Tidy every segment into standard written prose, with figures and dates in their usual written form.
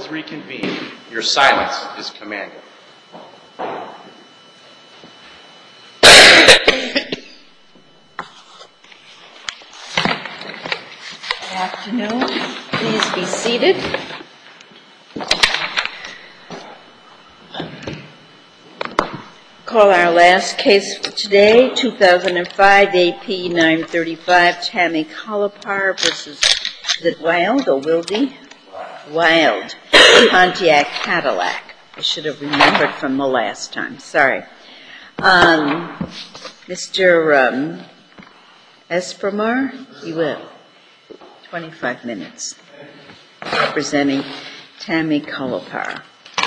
is reconvened. Your silence is commanded. Good afternoon. Please be seated. Call our last case for today, 2005 AP 935, Tammy Collipar versus, is it Wild or Wilde? Wild, Pontiac Cadillac. I should have remembered from the last time. Sorry. Mr. Espremar, you will. 25 minutes. Representing Tammy Collipar.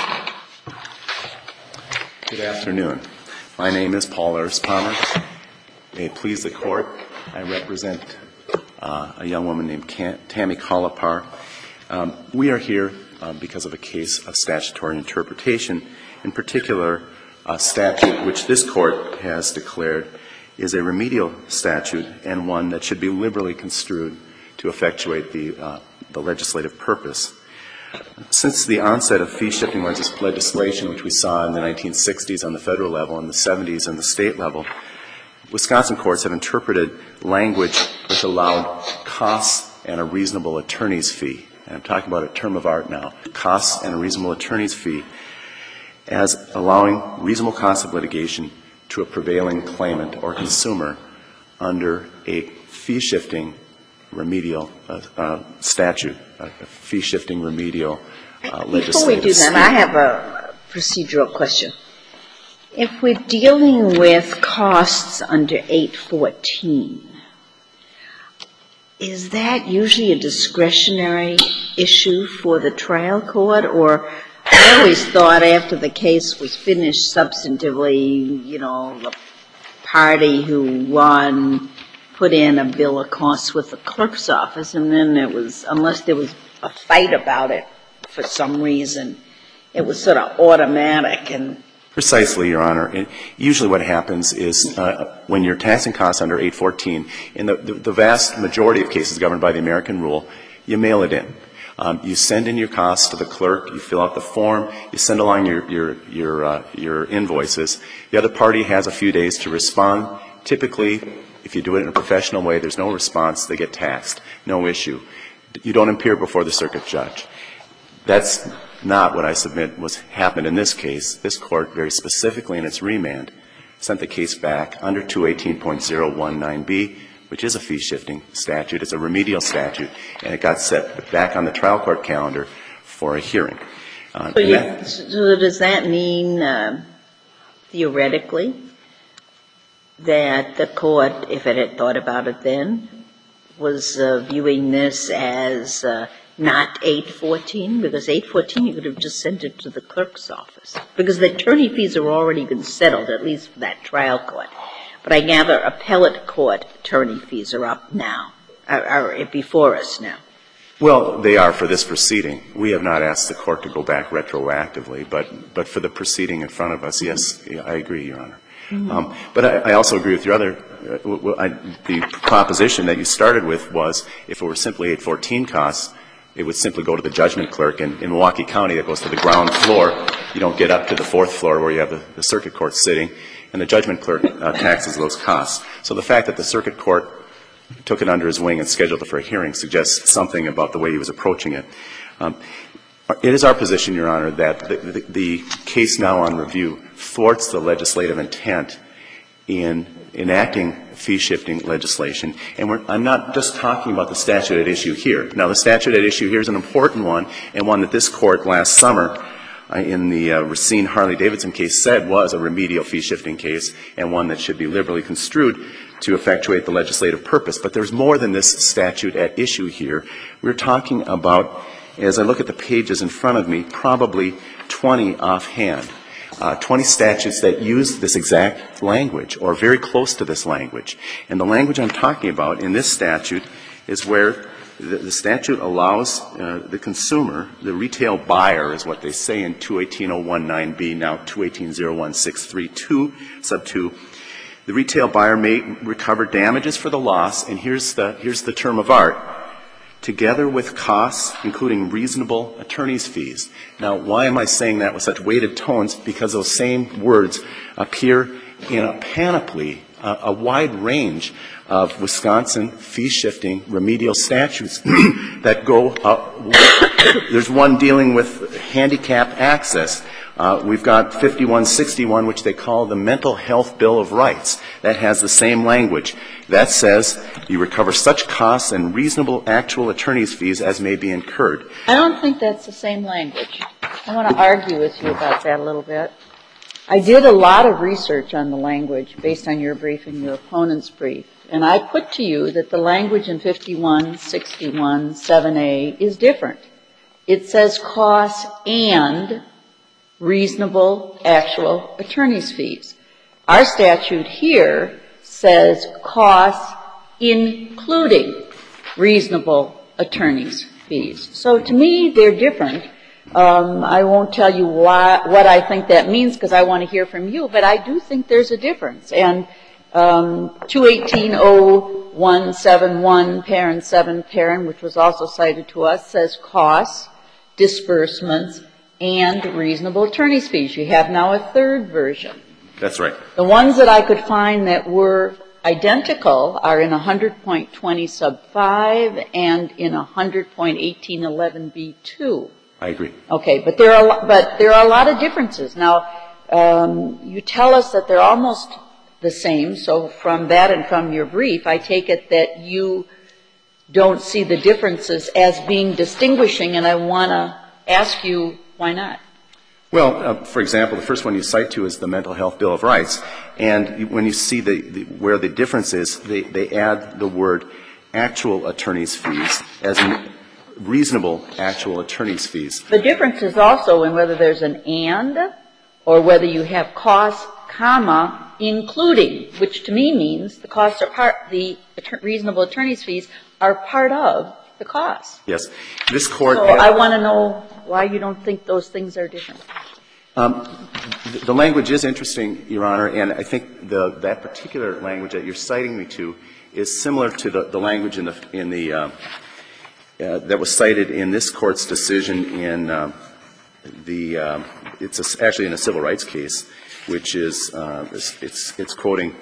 Good afternoon. My name is Paul Espremar. May it please the Court, I represent a young woman named Tammy Collipar. We are here because of a case of statutory interpretation, in particular a statute which this Court has declared is a remedial statute and one that should be liberally construed to effectuate the legislative purpose. Since the onset of fee-shifting legislation, which we saw in the 1960s on the federal level and the 70s on the state level, Wisconsin courts have interpreted language which allowed costs and a reasonable attorney's fee. And I'm talking about a term of art now, costs and a reasonable attorney's fee, as allowing reasonable cost of litigation to a prevailing claimant or consumer under a fee-shifting remedial statute, a fee-shifting remedial legislative Before we do that, scheme. I have a procedural question. If we're dealing with costs under 814, is that usually a discretionary issue for the trial court? Or I always thought after the case was finished substantively, you know, the party who won put in a bill of costs with the clerk's office, and then it was, unless there was a fight about it for some reason, it was sort of automatic. And Precisely, Your Honor. And usually what happens is when you're taxing costs under 814, in the vast majority of cases governed by the American rule, you mail it in. You send in your costs to the clerk, you fill out the form, you send along your invoices. The other party has a few days to respond. Typically, if you do it in a professional way, there's no response, they get taxed, no issue. You don't appear before the circuit judge. That's not what I submit happened in this case. This Court, very specifically in its remand, sent the case back under 218.019B, which is a fee-shifting statute. It's a remedial statute, and it got set back on the trial court calendar for a hearing. So does that mean, theoretically, that the court, if it had thought about it then, was viewing this as not 814? Because 814, you could have just sent it to the clerk's office. Because the attorney fees have already been settled, at least for that trial court. But I gather appellate court attorney fees are up now, are before us now. Well, they are for this proceeding. We have not asked the Court to go back retroactively, but for the proceeding in front of us, yes, I agree, Your Honor. But I also agree with your the proposition that you started with was if it were simply 814 costs, it would simply go to the judgment clerk. And in Milwaukee County, it goes to the ground floor. You don't get up to the fourth floor where you have the circuit court sitting, and the judgment clerk taxes those costs. So the fact that the circuit court took it under his wing and scheduled it for a hearing suggests something about the way he was approaching it. It is our position, Your Honor, that the case now on review thwarts the legislative intent in enacting fee-shifting legislation. And I'm not just talking about the statute at issue here. Now, the statute at issue here is an important one, and one that this Court last summer in the Racine Harley-Davidson case said was a remedial fee-shifting case and one that should be liberally construed to effectuate the legislative purpose. But there's more than this statute at issue here. We're talking about, as I look at the pages in front of me, probably 20 offhand, 20 statutes that use this exact language or very close to this language. And the language I'm talking about in this statute is where the statute allows the consumer, the retail buyer is what they say in 218.019B, now 218.01632, sub 2. The retail buyer may recover damages for the loss, and here's the term of art, together with costs, including reasonable attorney's fees. Now, why am I saying that with such weighted tones? Because those same words appear in a panoply, a wide range of Wisconsin fee-shifting remedial statutes that go there's one dealing with handicap access. We've got 5161, which they call the Mental Health Bill of Rights. That has the same language. That says you recover such costs and reasonable actual attorney's fees as may be incurred. I don't think that's the same language. I want to argue with you about that a little bit. I did a lot of research on the language based on your brief and your opponent's brief, and I put to you that the language in 5161 7A is different. It says costs and reasonable actual attorney's fees. Our statute here says costs including reasonable attorney's fees. So to me, they're different. I won't tell you what I think that means because I want to hear from you, but I do think there's a difference. And 218-0171, parent 7, parent, which was also cited to us, says costs, disbursements, and reasonable attorney's fees. You have now a third version. That's right. The ones that I could find that were identical are in 100.20 sub 5 and in 100.1811b2. I agree. Okay, but there are a lot of differences. Now, you tell us that they're almost the same, so from that and from your brief, I take it that you don't see the differences as being distinguishing, and I want to ask you why not. Well, for example, the first one you cite to is the Mental Health Bill of Rights, and when you see where the difference is, they add the word actual attorney's fees as reasonable actual attorney's fees. The difference is also in whether there's an and or whether you have costs, comma, including, which to me means the costs are reasonable attorney's fees are part of the costs. Yes. This Court. So I want to know why you don't think those things are different. The language is interesting, Your Honor, and I think that particular language that you're citing me to is similar to the language that was cited in this Court's decision in it's actually in a civil rights case, which is it's quoting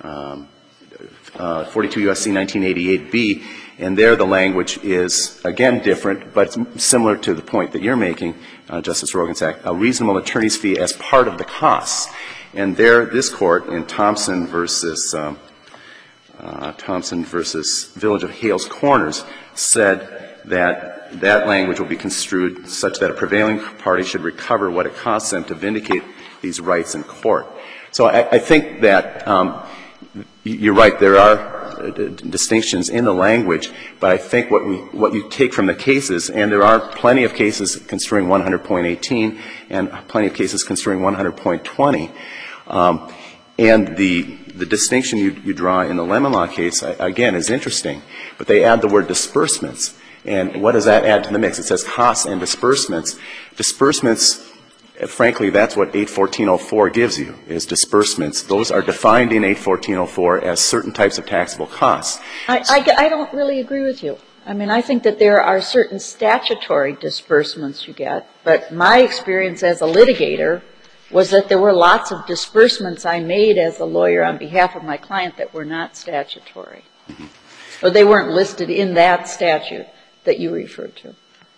42 U.S.C. 1988b, and there the language is again different, but it's similar to the point that you're making, Justice Rogensack, a reasonable attorney's fee as part of the costs. And there, this Court in Thompson versus Village of Hales Corners said that that language will be construed such that a prevailing party should recover what it costs them to vindicate these rights in court. So I think that you're right, there are distinctions in the language, but I think what you take from the cases, and there are plenty of cases construing 100.18 and plenty of cases construing 100.20, and the distinction you draw in the Lemon Law case, again, is interesting, but they add the word disbursements. And what does that add to the mix? It says costs and disbursements. Disbursements, frankly, that's what 814.04 gives you, is disbursements. Those are defined in 814.04 as certain types of taxable costs. I don't really agree with you. I mean, I think that there are certain statutory disbursements you get, but my experience as a litigator was that there were lots of disbursements I made as a lawyer on behalf of my client that were not statutory. Mm-hmm. Or they weren't listed in that statute that you referred to.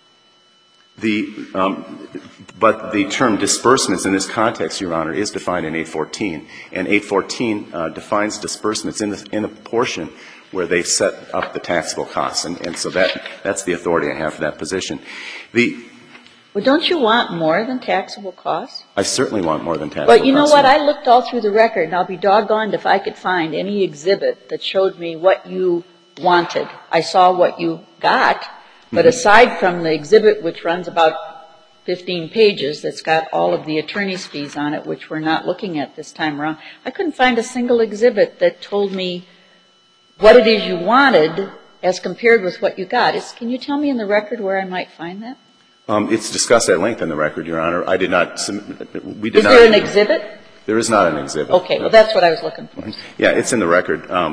But the term disbursements in this context, Your Honor, is defined in 814. And 814 defines disbursements in the portion where they set up the taxable costs. And so that's the authority I have for that position. Well, don't you want more than taxable costs? I certainly want more than taxable costs. But you know what? I looked all through the record, and I'll be doggoned if I could find any exhibit that showed me what you wanted. I saw what you got, but aside from the exhibit, which runs about 15 pages, that's got all of the attorney's fees on it, which we're not looking at this time around, I couldn't find a single exhibit that told me what it is you wanted as compared with what you got. Can you tell me in the record where I might find that? It's discussed at length in the record, Your Honor. I did not – we did not – Is there an exhibit? There is not an exhibit. Okay. Well, that's what I was looking for. Yeah, it's in the record.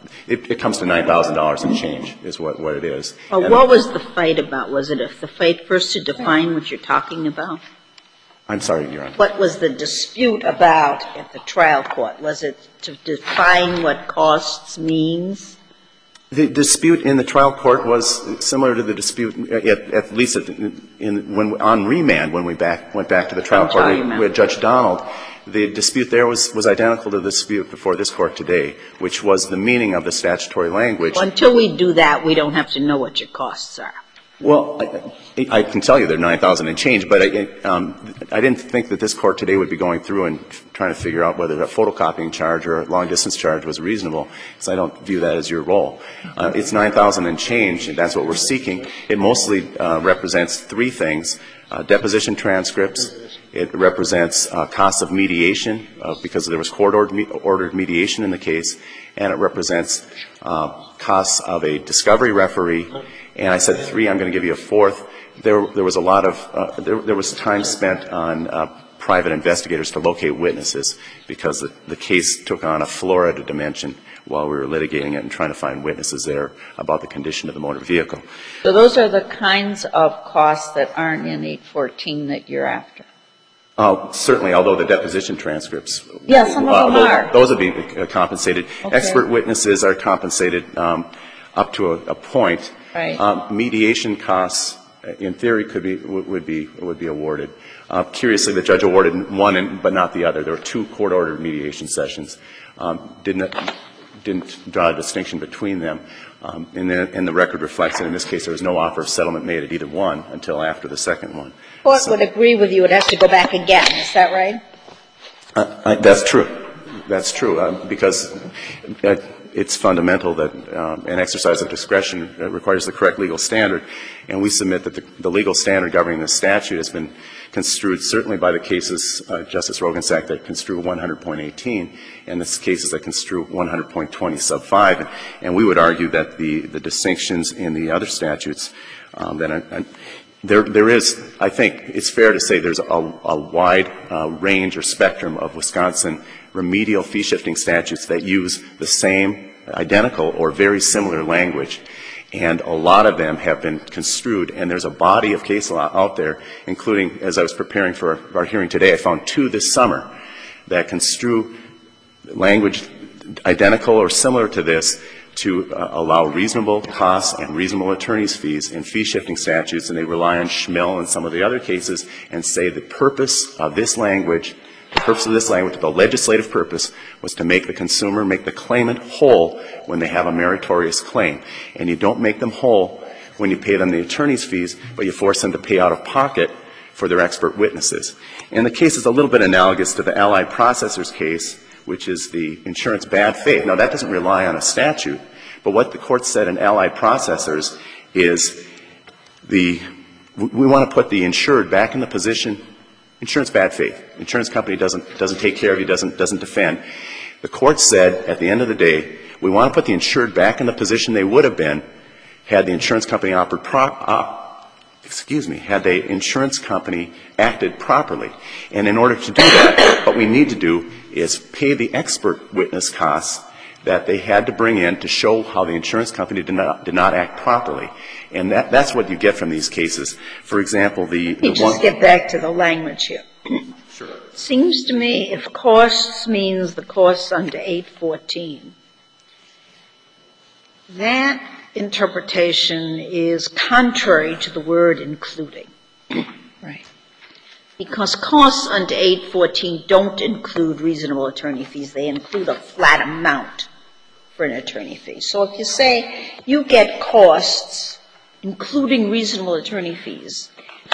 it comes to $9,000 and change is what it is. Well, what was the fight about? Was it the fight first to define what you're talking about? I'm sorry, Your Honor. What was the dispute about at the trial court? Was it to define what costs means? The dispute in the trial court was similar to the dispute, at least on remand, when we went back to the trial court with Judge Donald. The dispute there was identical to the dispute before this Court today, which was the meaning of the statutory language. Well, until we do that, we don't have to know what your costs are. Well, I can tell you they're $9,000 and change, but I didn't think that this Court today would be going through and trying to figure out whether a photocopying charge or a long-distance charge was reasonable, because I don't view that as your role. It's $9,000 and change, and that's what we're seeking. It mostly represents three things: deposition transcripts. It represents costs of mediation, because there was court-ordered mediation in the case, and it represents costs of a discovery referee. And I said three. I'm going to give you a fourth. There was a lot of there was time spent on private investigators to locate witnesses, because the case took on a Florida dimension while we were litigating it and trying to find witnesses there about the condition of the motor vehicle. So those are the kinds of costs that aren't in 814 that you're after? Certainly, although the deposition transcripts. Yeah, some of them are. Those would be compensated. Okay. Expert witnesses are compensated up to a point. Right. Mediation costs, in theory, would be awarded. Curiously, the judge awarded one, but not the other. There were two court-ordered mediation sessions. Didn't draw a distinction between them. And the record reflects that in this case there was no offer of settlement made at either one until after the second one. The court would agree with you. It has to go back again. Is that right? That's true. That's true, because it's fundamental that an exercise of discretion requires the correct legal standard, and we submit that the legal standard governing the statute has been construed certainly by the cases, Justice Rogan's Act, that construe 100.18, and the cases that construe 100.20 sub 5. And we would argue that the distinctions in the other statutes, there is, I think it's fair to say there's a wide range or spectrum of Wisconsin remedial fee-shifting statutes that use the same, identical, or very similar language. And a lot of them have been construed, and there's a body of case law out there, including, as I was preparing for our hearing today, I found two this summer that construe language identical or similar to this to allow reasonable costs and reasonable attorney's fees in fee-shifting statutes, and they rely on Schmill and some of the other cases and say the purpose of this language, the legislative purpose, was to make the consumer, make the claimant whole when they have a meritorious claim. And you don't make them whole when you pay them the attorney's fees, but you force them to pay out of pocket for their expert witnesses. And the case is a little bit analogous to the Allied Processors case, which is the insurance bad faith. Now, that doesn't rely on a statute, but what the Court said in Allied Processors is we want to put the insured back in the position. Insurance bad faith. Insurance company doesn't take care of you, doesn't defend. The Court said at the end of the day, we want to put the insured back in the position they would have been had the insurance company had the insurance company acted properly. And in order to do that, what we need to do is pay the expert witness costs that they had to bring in to show how the insurance company did not act properly. And that's what you get from these cases. For example, Let me just get back to the language here. Sure. Seems to me if costs means the costs under 814, that interpretation is contrary to the word including. Right. Because costs under 814 don't include reasonable attorney fees. They include a flat amount for an attorney fee. So if you say you get costs including reasonable attorney fees,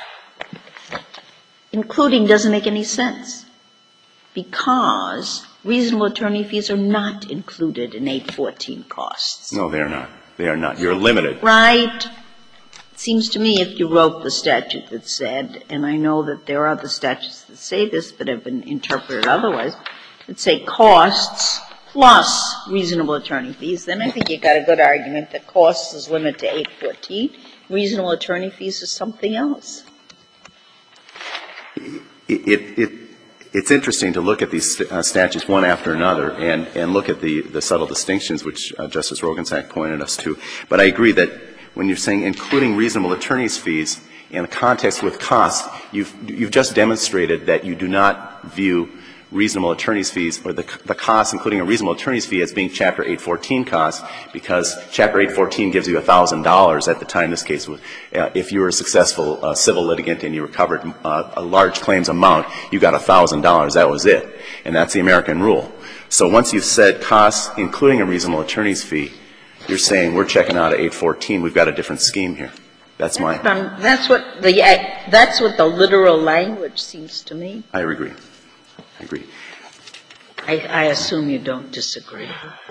including doesn't make any sense, because reasonable attorney fees are not included in 814 costs. No, they are not. They are not. You're limited. Right. It seems to me if you wrote the statute that said, and I know that there are other statutes that say this but have been interpreted otherwise, that say costs plus reasonable attorney fees, then I think you've got a good argument that costs is limited to 814. Reasonable attorney fees is something else. it's interesting to look at these statutes one after another and look at the subtle distinctions which Justice Roggensack pointed us to. But I agree that when you're saying including reasonable attorney's fees in the context with costs, you've just demonstrated that you do not view reasonable attorney's fees or the costs, including a reasonable attorney's fee, as being Chapter 814 costs, because Chapter 814 gives you $1,000 at the time this case was. If you were a successful civil litigant and you recovered a large claims amount, you got $1,000. That was it. And that's the American rule. So once you've said costs, including a reasonable attorney's fee, you're saying we're checking out at 814. We've got a different scheme here. That's what the literal language seems to me. I agree. I agree. I assume you don't disagree.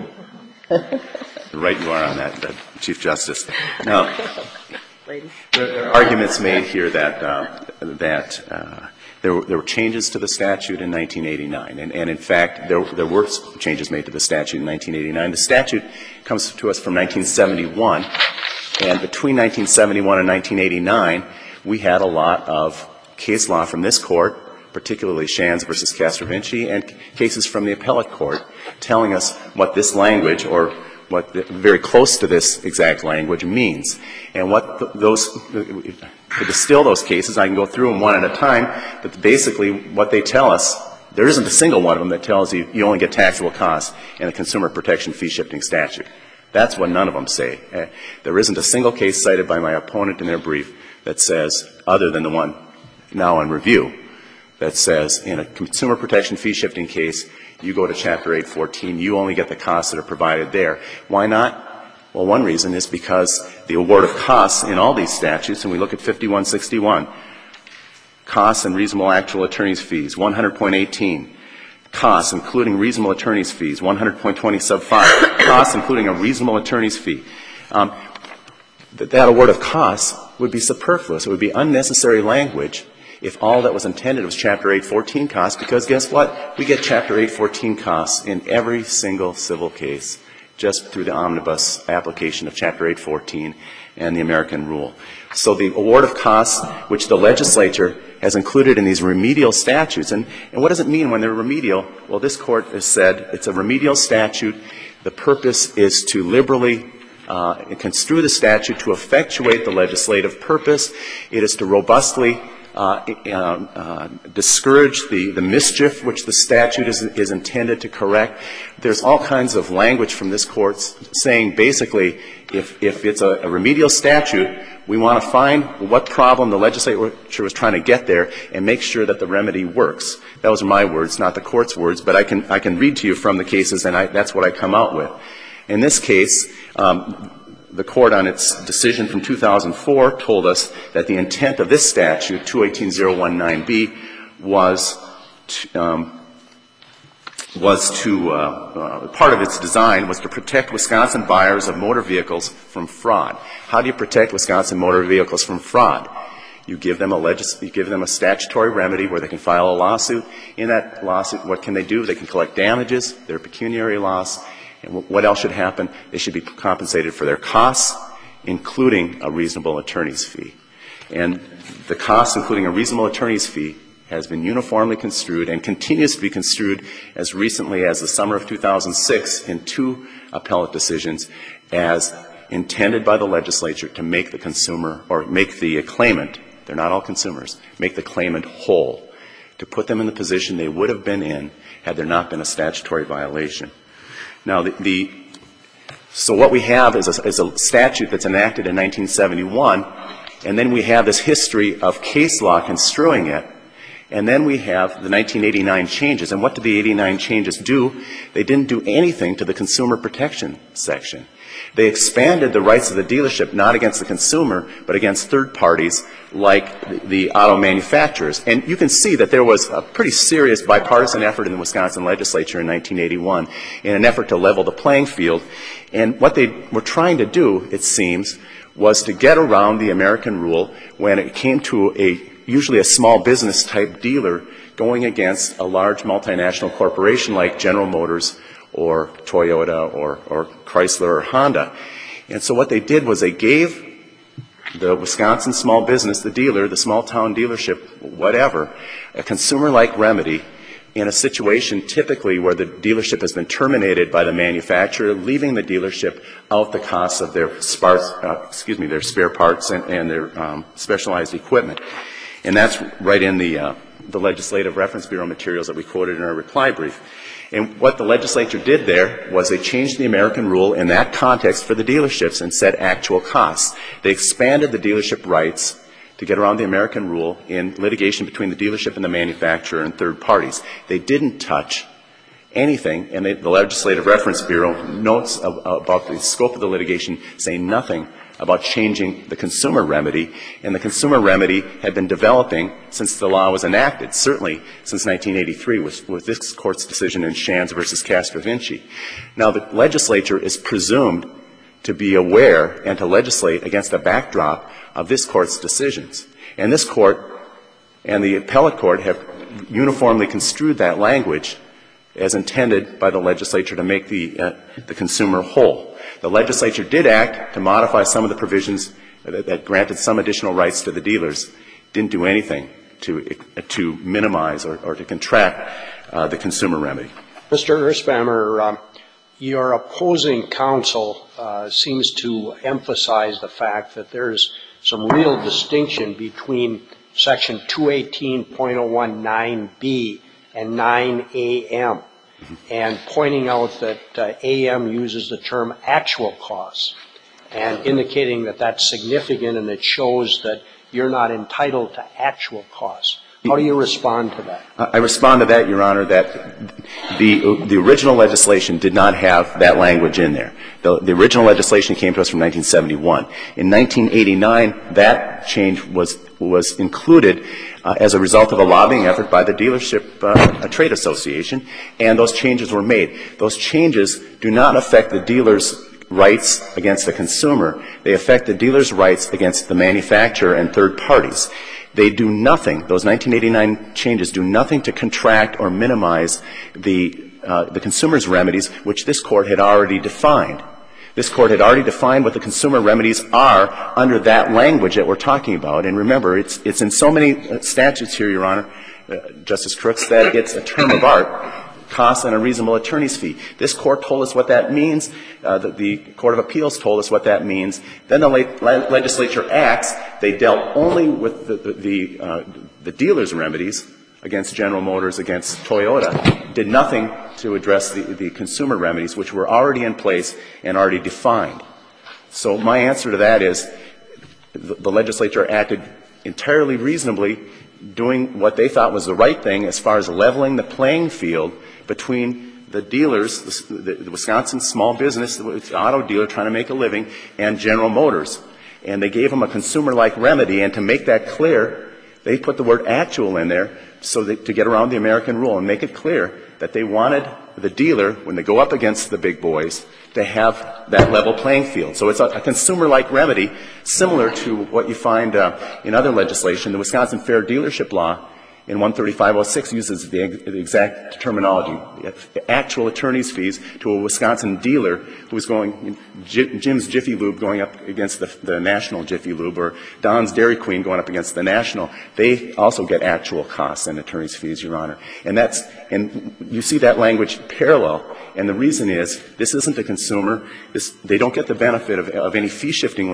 Right you are on that, Chief Justice. Now, there are arguments made here that there were changes to the statute in 1989. And in fact, there were changes made to the statute in 1989. The statute comes to us from 1971. And between 1971 and 1989, we had a lot of case law from this Court, particularly Shands v. Castrovinci, and cases from the appellate court telling us what this language, or what very close to this exact language, means. And what to distill those cases, I can go through them one at a time, but basically what they tell us, there isn't a single one of them that tells you you only get taxable costs in a consumer protection fee shifting statute. That's what none of them say. There isn't a single case cited by my opponent in their brief that says, other than the one now on review, that says in a consumer protection fee shifting case, you go to Chapter 814, you only get the costs that are provided there. Why not? Well, one reason is because the award of costs in all these statutes, and we look at 5161, costs and reasonable actual attorney's fees, 100.18. Costs, including reasonable attorney's fees, 100.20 sub 5. Costs, including a reasonable attorney's fee. That award of costs would be superfluous. It would be unnecessary language if all that was intended was Chapter 814 costs, because guess what? We get Chapter 814 costs in every single civil case just through the omnibus application of Chapter 814 and the American rule. So the award of costs, which the legislature has included in these remedial statutes, and what does it mean when they're remedial? Well, this Court has said it's a remedial statute. The purpose is to liberally construe the statute to effectuate the legislative purpose. It is to robustly discourage the mischief which the statute is intended to correct. There's all kinds of language from this Court saying basically if it's a remedial statute, we want to find what problem the legislature was trying to get there and make sure that the remedy works. Those are my words, not the Court's words, but I can read to you from the cases, and that's what I come out with. In this case, the Court on its decision from 2004 told us that the intent of this statute, 218019B, was part of its design was to protect Wisconsin buyers of motor vehicles from fraud. How do you protect Wisconsin motor vehicles from fraud? You give them a statutory remedy where they can file a lawsuit. In that lawsuit, what can they do? They can collect damages, their pecuniary loss, and what else should happen? They should be compensated for their costs, including a reasonable attorney's fee. And the costs, including a reasonable attorney's fee, has been uniformly construed and continues to be construed as recently as the summer of 2006 in 2 appellate decisions as intended by the legislature to make the consumer or make the claimant, they're not all consumers, make the claimant whole, to put them in the position they would have been in had there not been a statutory violation. Now, so what we have is a statute that's enacted in 1971, and then we have this history of case law construing it, and then we have the 1989 changes. And what did the 89 changes do? They didn't do anything to the consumer protection section. They expanded the rights of the dealership not against the consumer, but against third parties like the auto manufacturers. And you can see that there was a pretty serious bipartisan effort in the Wisconsin legislature in 1981 in an effort to level the playing field. And what they were trying to do, it seems, was to get around the American rule when it came to usually a small business type dealer going against a large multinational corporation like General Motors or Toyota or Chrysler or Honda. And so what they did was they gave the Wisconsin small business, the dealer, the small town dealership, whatever, a consumer-like remedy in a situation typically where the dealership has been terminated by the manufacturer, leaving the dealership out the costs of their spare parts and their specialized equipment. And that's right in the Legislative Reference Bureau materials that we quoted in our reply brief. And what the legislature did there was they changed the American rule in that context for the dealerships and said actual costs. They expanded the dealership rights to get around the American rule in litigation between the dealership and the manufacturer and third parties. They didn't touch anything, and the Legislative Reference Bureau notes about the scope of the litigation saying nothing about changing the consumer remedy, and the consumer remedy had been developing since the law was enacted, certainly since 1983 with this Court's decision in Shands versus Castrovinci. Now, the legislature is presumed to be aware and to legislate against the backdrop of this Court's decisions. And this Court and the appellate court have uniformly construed that language as intended by the legislature to make the consumer whole. The legislature did act to modify some of the provisions that granted some additional rights to the dealers, didn't do anything to minimize or to contract the consumer remedy. Mr. Erspamer, your opposing counsel seems to emphasize the fact that there's some real distinction between Section 218.019B and 9AM, and pointing out that AM uses the term actual costs and indicating that that's significant and it shows that you're not entitled to actual costs. How do you respond to that? I respond to that, Your Honor, that the original legislation did not have that language in there. The original legislation came to us from 1971. In 1989, that change was included as a result of a lobbying effort by the dealership trade association, and those changes were made. Those changes do not affect the dealer's rights against the consumer. They affect the dealer's rights against the manufacturer and third parties. They do nothing, those 1989 changes do nothing to contract or minimize the consumer's remedies, which this Court had already defined. This Court had already defined what the consumer remedies are under that language that we're talking about. And remember, it's in so many statutes here, Your Honor, Justice Crooks, that it's a term of art, costs and a reasonable attorney's fee. This Court told us what that means. The Court of Appeals told us what that means. Then the legislature acts. They dealt only with the dealer's remedies against General Motors, against Toyota, did nothing to address the consumer remedies, which were already in place and already defined. So my answer to that is the legislature acted entirely reasonably, doing what they thought was the right thing as far as leveling the playing field between the dealers, the Wisconsin small business, the auto dealer trying to make a living, and General Motors. And they gave them a consumer-like remedy, and to make that clear, they put the word actual in there so that to get around the American rule and make it clear that they wanted the dealer, when they go up against the big boys, to have that level playing field. So it's a consumer-like remedy similar to what you find in other legislation. The Wisconsin Fair Dealership Law in 13506 uses the exact terminology, actual attorney's fees to a Wisconsin dealer who's going, Jim's Jiffy Lube going up against the national Jiffy Lube, or Don's Dairy Queen going up against the national. They also get actual costs and attorney's fees, Your Honor. And you see that language parallel. And the reason is, this isn't a consumer. They don't get the benefit of any fee-shifting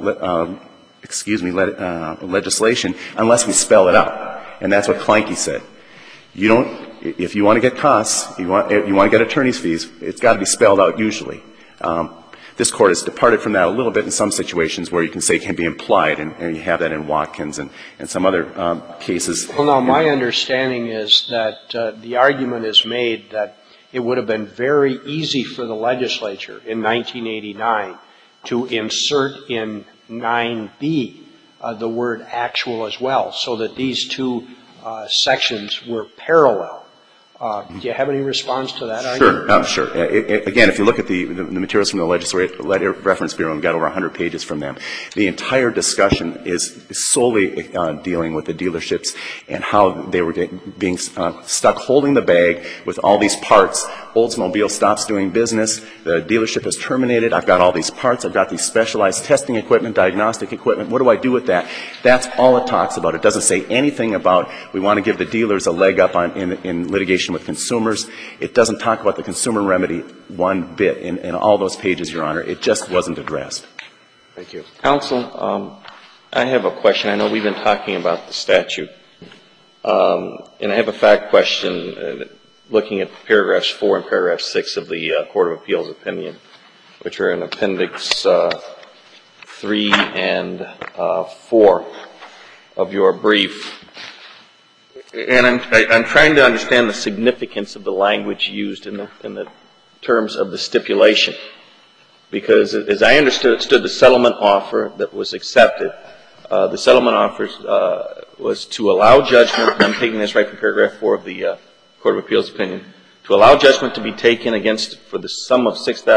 legislation unless we spell it out. And that's what Kleinke said. If you want to get costs, you want to get attorney's fees, it's got to be spelled out usually. This Court has departed from that a little bit in some situations where you can say it can be implied, and you have that in Watkins and some other cases. Well, now, my understanding is that the argument is made that it would have been very easy for the legislature in 1989 to insert in 9B the word actual as well, so that these two sections were parallel. Do you have any response to that argument? Sure. Again, if you look at the materials from the Legislative Reference Bureau, and we've got over 100 pages from them, the entire discussion is solely dealing with the dealerships and how they were being stuck holding the bag with all these parts. Oldsmobile stops doing business. The dealership is terminated. I've got all these parts. I've got these specialized testing equipment, diagnostic equipment. What do I do with that? That's all it talks about. It doesn't say anything about we want to give the dealers a leg up in litigation litigation with consumers. It doesn't talk about the consumer remedy one bit in all those pages, Your Honor. It just wasn't addressed. Thank you. Counsel, I have a question. I know we've been talking about the statute. And I have a fact question looking at paragraphs 4 and paragraph 6 of the Court of Appeals opinion, which are in Appendix 3 and 4 of your brief. And I'm trying to understand the significance of the language used in the terms of the stipulation. Because as I understood the settlement offer that was accepted, the settlement offer was to allow judgment, and I'm taking this right from paragraph 4 of the Court of Appeals opinion, to allow judgment to be taken against for the sum of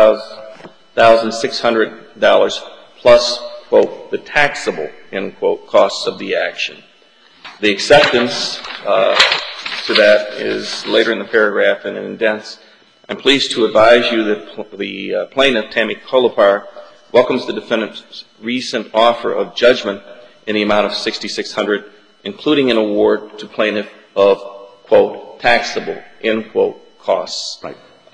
$6,600 plus, quote, the taxable, end quote, costs of the action. The acceptance to that is later in the paragraph and in indents. I'm pleased to advise you that the plaintiff, Tammy Kolopar, welcomes the defendant's recent offer of judgment in the amount of $6,600, including an award to plaintiff of, quote, taxable, end quote, costs. Right.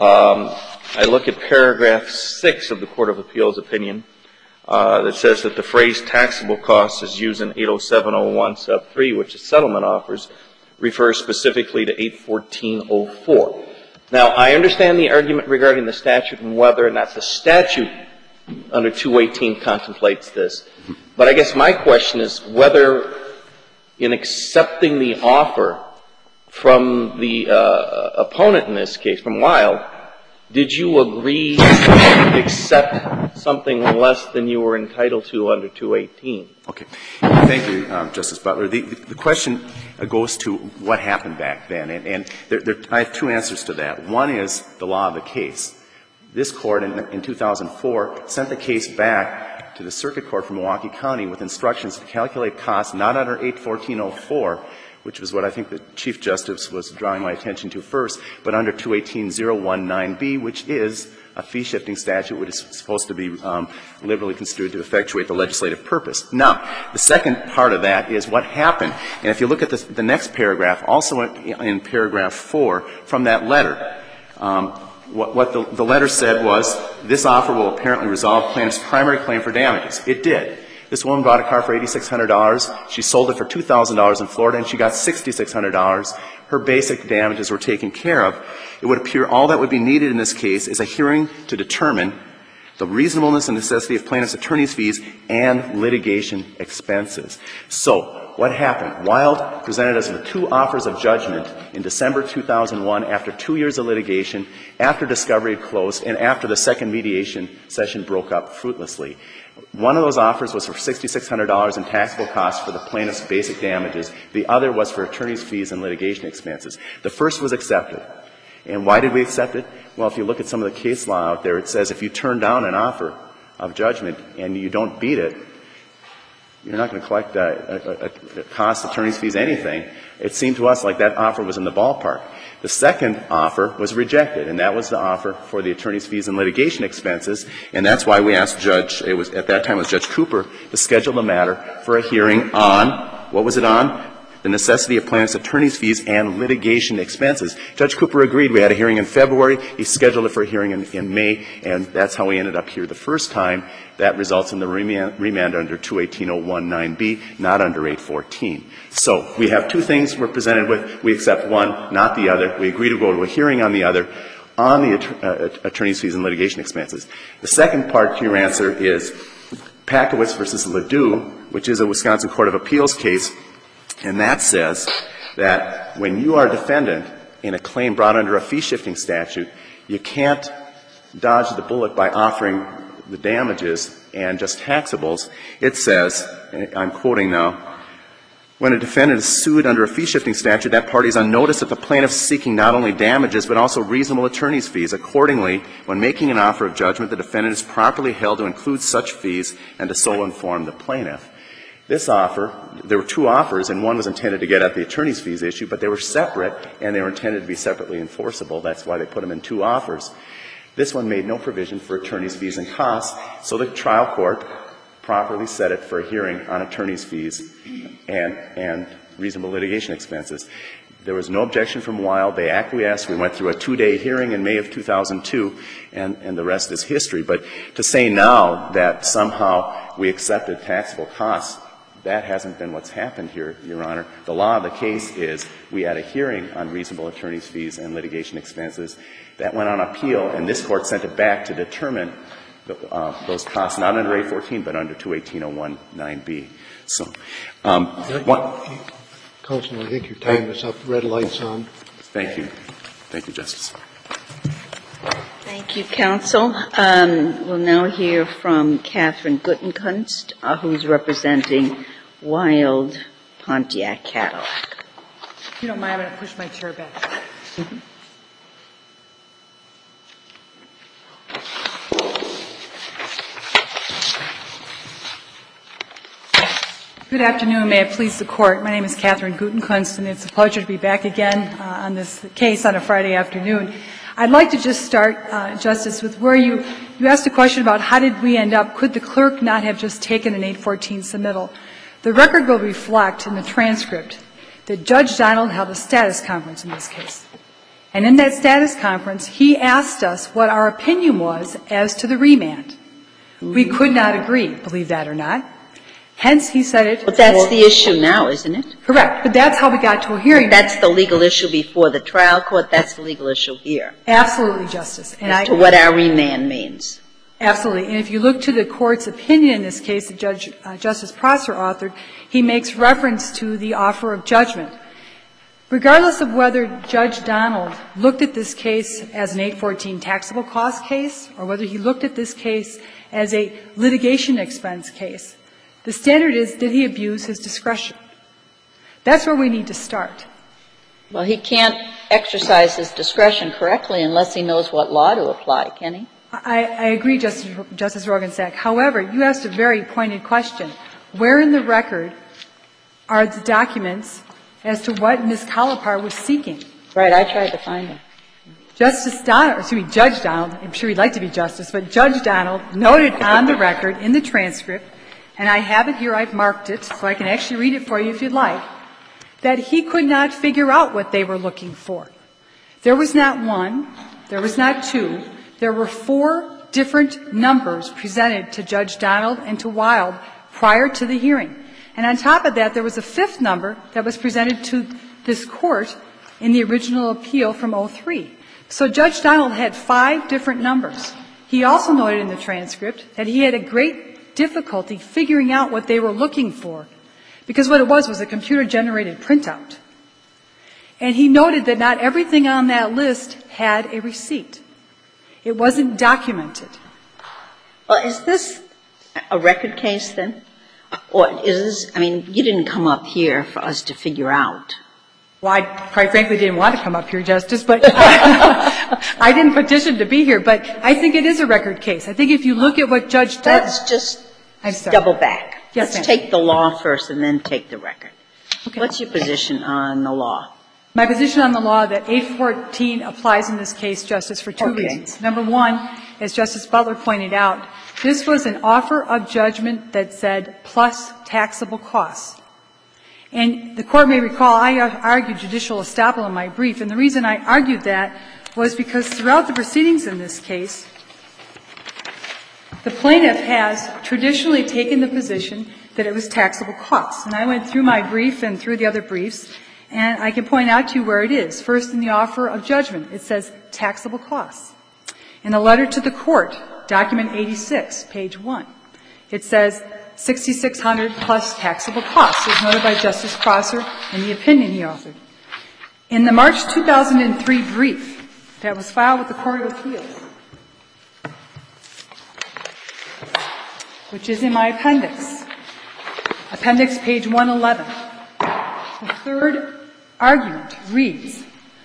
I look at paragraph 6 of the Court of Appeals opinion that says that the phrase taxable costs is used in 80701 sub 3, which is settlement offers, refers specifically to 81404. Now, I understand the argument regarding the statute and whether or not the statute under 218 contemplates this. But I guess my question is whether in accepting the offer from the opponent in this case, from Wild, did you agree to accept something less than you were entitled to under 218? Okay. Thank you, Justice Butler. The question goes to what happened back then. And I have two answers to that. One is the law of the case. This Court in 2004 sent the case back to the Circuit Court for Milwaukee County with instructions to calculate costs not under 81404, which was what I think the Chief Justice was drawing my attention to first, but under 218.019b, which is a fee-shifting statute which is supposed to be liberally construed to effectuate the legislative purpose. Now, the second part of that is what happened. And if you look at the next paragraph, also in paragraph 4 from that letter, what the letter said was, this offer will apparently resolve plaintiff's primary claim for damages. It did. This woman bought a car for $8,600. She sold it for $2,000 in Florida, and she got $6,600. Her basic damages were taken care of. It would appear all that would be needed in this case is a hearing to determine the reasonableness and necessity of plaintiff's attorney's fees and litigation expenses. So what happened? Wild presented us with two offers of judgment in December 2001 after 2 years of litigation, after discovery had closed, and after the second mediation session broke up fruitlessly. One of those offers was for $6,600 in taxable costs for the plaintiff's basic damages. The other was for attorney's fees and litigation expenses. The first was accepted. And why did we accept it? Well, if you look at some of the case law out there, it says if you turn down an offer of judgment and you don't beat it, you're not going to collect costs, attorney's fees, anything. It seemed to us like that offer was in the ballpark. The second offer was rejected, and that was the offer for the attorney's fees and litigation expenses, and that's why we asked at that time it was Judge Cooper, to schedule the matter for a hearing on, what was it on? The necessity of plaintiff's attorney's fees and litigation expenses. Judge Cooper agreed. We had a hearing in February. He scheduled it for a hearing in May, and that's how we ended up here the first time. That results in the remand under 218.019b, not under 814. So we have two things we're presented with. We accept one, not the other. We agree to go to a hearing on the other, on the attorney's fees and litigation expenses. The second part to your answer is Packowitz v. Ledoux, which is a Wisconsin Court of Appeals case, and that says that when you are a defendant in a claim brought under a fee-shifting statute, you can't dodge the bullet by offering the damages and just taxables. It says, I'm quoting now, when a defendant is sued under a fee-shifting statute, that party is on notice that the plaintiff is seeking not only damages but also reasonable attorney's fees. Accordingly, when making an offer of judgment, the defendant is properly held to include such fees and to so inform the plaintiff. This offer, there were two offers, and one was intended to get at the attorney's fees issue, but they were separate, and they were intended to be separately enforceable. That's why they put them in two offers. This one made no provision for attorney's fees and costs, so the trial court properly set it for a hearing on attorney's fees and reasonable litigation expenses. There was no objection from Wild. They acquiesced. We went through a 2-day hearing in May of 2002, and the rest is history. But to say now that somehow we accepted taxable costs, that hasn't been what's happened here, Your Honor. The law of the case is we had a hearing on reasonable attorney's fees and litigation expenses. That went on appeal, and this Court sent it back to determine those costs, not under 814, but under 218.01(9)(b). So, Counsel, I think your time is up. Red light's on. Thank you. Thank you, Justice. Thank you, counsel. We'll now hear from Catherine Guttenkunst, who's representing Wild Pontiac Cadillac. If you don't mind, I'm going to push my chair back. Good afternoon. May it please the Court. My name is Catherine Guttenkunst, and it's a pleasure to be back again on this case on a Friday afternoon. I'd like to just start, Justice, with where you asked a question about how did we end up, could the clerk not have just taken an 814 submittal? The record will reflect in the transcript that Judge Donald held a status conference in this case. And in that status conference, he asked us what our opinion was as to the remand. We could not agree, believe that or not. Hence, he said it. But that's the issue now, isn't it? Correct. But that's how we got to a hearing. That's the legal issue before the trial court. That's the legal issue here. Absolutely, Justice. And as to what our remand means. Absolutely. And if you look to the Court's opinion in this case that Justice Prosser authored, he makes reference to the offer of judgment. Regardless of whether Judge Donald looked at this case as an 814 taxable cost case or whether he looked at this case as a litigation expense case, the standard is, did he abuse his discretion? That's where we need to start. Well, he can't exercise his discretion correctly unless he knows what law to apply, can he? I agree, Justice Roggensack. However, you asked a very pointed question. Where in the record are the documents as to what Ms. Collipar was seeking? Right. I tried to find them. Judge Donald, I'm sure he'd like to be Justice, but Judge Donald noted on the record in the transcript, and I have it here, I've marked it, so I can actually read it for you if you'd like, that he could not figure out what they were looking for. There was not one, there was not two, there were 4 different numbers presented to Judge Donald and to Wild prior to the hearing. And on top of that, there was a 5th number that was presented to this Court in the original appeal from 03. So Judge Donald had 5 different numbers. He also noted in the transcript that he had a great difficulty figuring out what they were looking for, because what it was a computer-generated printout. And he noted that not everything on that list had a receipt. It wasn't documented. Well, is this a record case then? Or is this, I mean, you didn't come up here for us to figure out. Well, I quite frankly didn't want to come up here, Justice, but I didn't petition to be here. But I think it is a record case. I think if you look at what Judge Donald... Let's just double back. Yes, Let's take the law first and then take the record. Okay. What's your position on the law? My position on the law that 814 applies in this case, Justice, for 2 reasons. Number one, as Justice Butler pointed out, this was an offer of judgment that said plus taxable costs. And the Court may recall I argued judicial estoppel in my brief, and the reason I argued that was because throughout the proceedings in this case, the plaintiff has traditionally taken the position that it was taxable costs. And I went through my brief and through the other briefs, and I can point out to you where it is. First, in the offer of judgment, it says taxable costs. In the letter to the Court, document 86, page 1, it says $6,600 plus taxable costs, as noted by Justice Prosser in the opinion he authored. In the March 2003 brief that was filed with the Court of Appeals, which is in my appendix page 111, the third argument reads,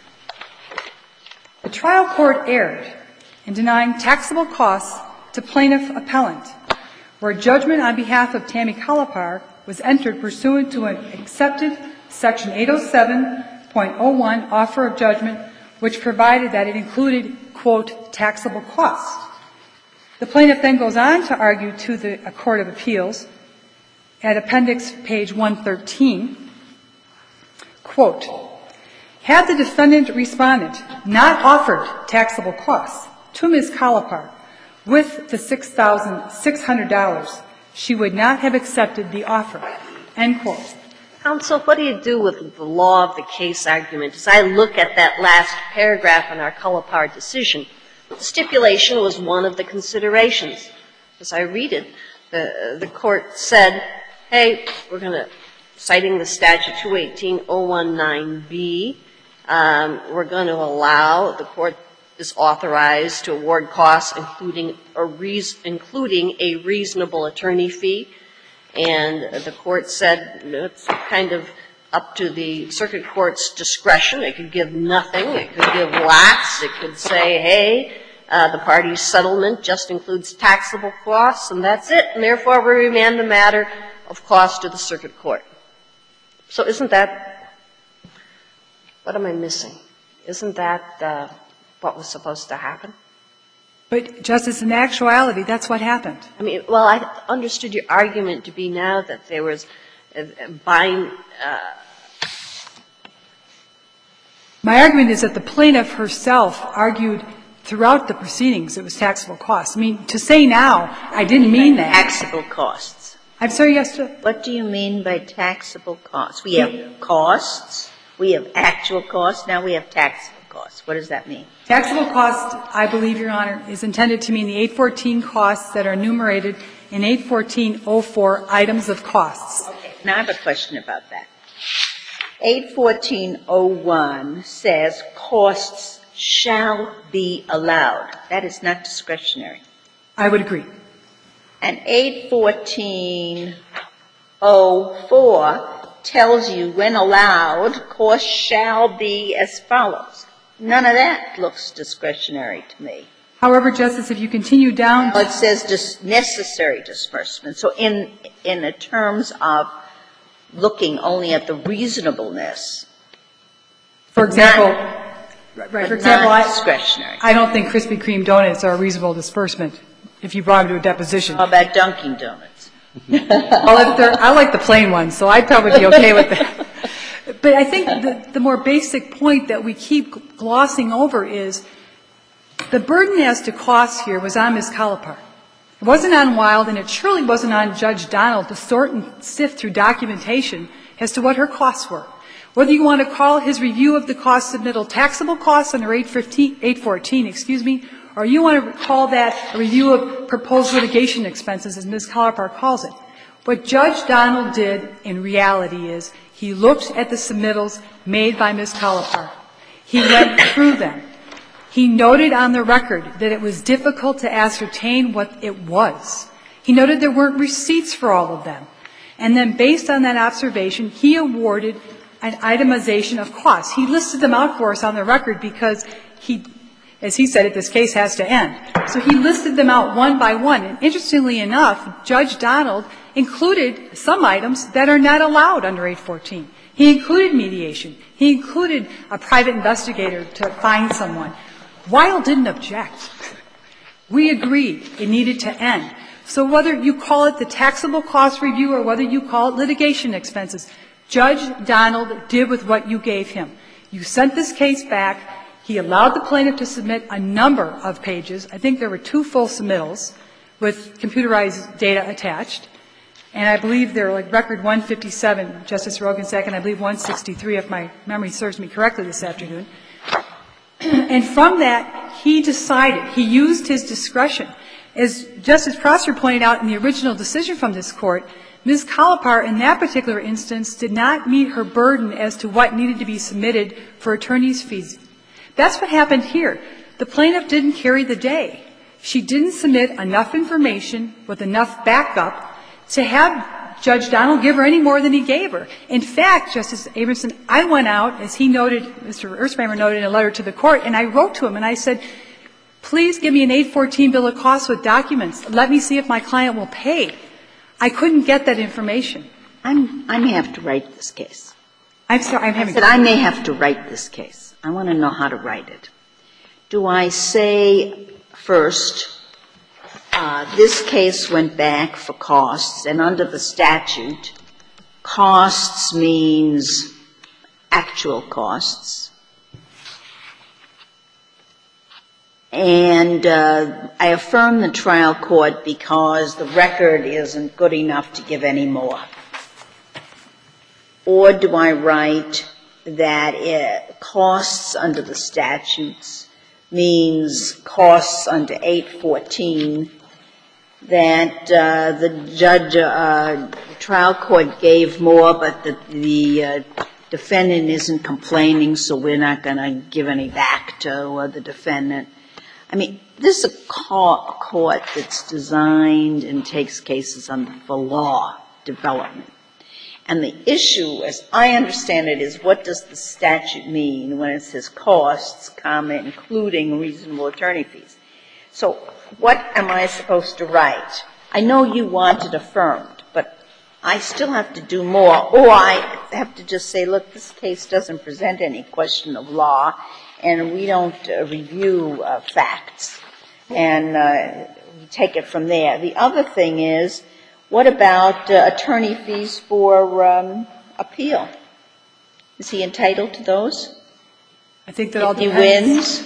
the trial court erred in denying taxable costs to plaintiff appellant, where judgment on behalf of Tammy Collipar was entered pursuant to an accepted Section 807.01 offer of judgment, which provided that it included, quote, taxable costs. The plaintiff then goes on to argue to the Court of Appeals at appendix page 113, quote, Had the defendant respondent not offered taxable costs to Ms. Collipar with the $6,600, she would not have accepted the offer, end quote. Counsel, what do you do with the law of the case argument? As I look at that last paragraph in our Collipar decision, the stipulation was one of the considerations. As I read it, the court said, hey, we're going to, citing the statute 218.019B, we're going to allow, the court is authorized to award costs including a reasonable attorney fee. And the court said it's kind of up to the circuit court's discretion. It could give nothing. It could give lots. It could say, hey, the party's settlement just includes taxable costs, and that's it. And therefore, we remand the matter of cost to the circuit court. So isn't that – what am I missing? Isn't that what was supposed to happen? But, Justice, in actuality, that's what happened. I mean, well, I understood your argument to be now that there was buying My argument is that the plaintiff herself argued throughout the proceedings it was taxable costs. I mean, to say now, I didn't mean that. Taxable costs. I'm sorry, yes, sir? What do you mean by taxable costs? We have costs, we have actual costs, now we have taxable costs. What does that mean? Taxable cost, I believe, Your Honor, is intended to mean the 814 costs that are enumerated in 814.04 items of costs. Okay. Now I have a question about that. 814.01 says costs shall be allowed. That is not discretionary. I would agree. And 814.04 tells you when allowed, costs shall be as follows. None of that looks discretionary to me. However, Justice, if you continue down, it says necessary disbursement. So in the terms of looking only at the reasonableness, for example, discretionary. I don't think Krispy Kreme donuts are a reasonable disbursement if you brought them to a deposition. How about Dunkin' Donuts? Well, I like the plain ones, so I'd probably be okay with that. But I think the more basic point that we keep glossing over is the burden as to costs here was on Ms. Collipar. It wasn't on Wild, and it surely wasn't on Judge Donald to sort and sift through documentation as to what her costs were. Whether you want to call his review of the cost submittal taxable costs under 814, or you want to call that a review of proposed litigation expenses, as Ms. Collipar calls it. What Judge Donald did in reality is he looked at the submittals made by Ms. Collipar. He went through them. He noted on the record that it was difficult to ascertain what it was. He noted there weren't receipts for all of them. And then based on that observation, he awarded an itemization of costs. He listed them out for us on the record because he, as he said it, this case has to end. So he listed them out one by one. And interestingly enough, Judge Donald included some items that are not allowed under 814. He included mediation. He included a private investigator to find someone. Wild didn't object. We agreed it needed to end. So whether you call it the taxable cost review or whether you call it litigation expenses, Judge Donald did with what you gave him. You sent this case back. He allowed the plaintiff to submit a number of pages. I think there were 2 full submittals with computerized data attached. And I believe they're like record 157, Justice Rogensack, and I believe 163, if my memory serves me correctly this afternoon. And from that, he decided, he used his discretion. As Justice Prosser pointed out in the original decision from this Court, Ms. Collipar in that particular instance did not meet her burden as to what needed to be submitted for attorney's fees. That's what happened here. The plaintiff didn't carry the day. She didn't submit enough information with enough backup to have Judge Donald give her any more than he gave her. In fact, Justice Abramson, I went out, as he noted, Mr. Erspamer noted in a letter to the Court, and I wrote to him and I said, please give me an 814 bill of costs with documents. Let me see if my client will pay. I couldn't get that information. I may have to write this case. I'm sorry, I'm having. I may have to write this case. I want to know how to write it. Do I say first, this case went back for costs, and under the statute, costs means actual costs, and I affirm the trial court because the record isn't good enough to give any more? Or do I write that costs under the statutes means costs under 814, that the trial court gave more, but the defendant isn't complaining, so we're not going to give any back to the defendant? I mean, this is a court that's designed and takes cases for law development. And the issue, as I understand it, is what does the statute mean when it says costs, comma, including reasonable attorney fees? So what am I supposed to write? I know you want it affirmed, but I still have to do more. Or I have to just say, look, this case doesn't present any question of law, and we don't review facts. And we take it from there. The other thing is, what about attorney fees for appeal? Is he entitled to those? I think that all depends. If he wins?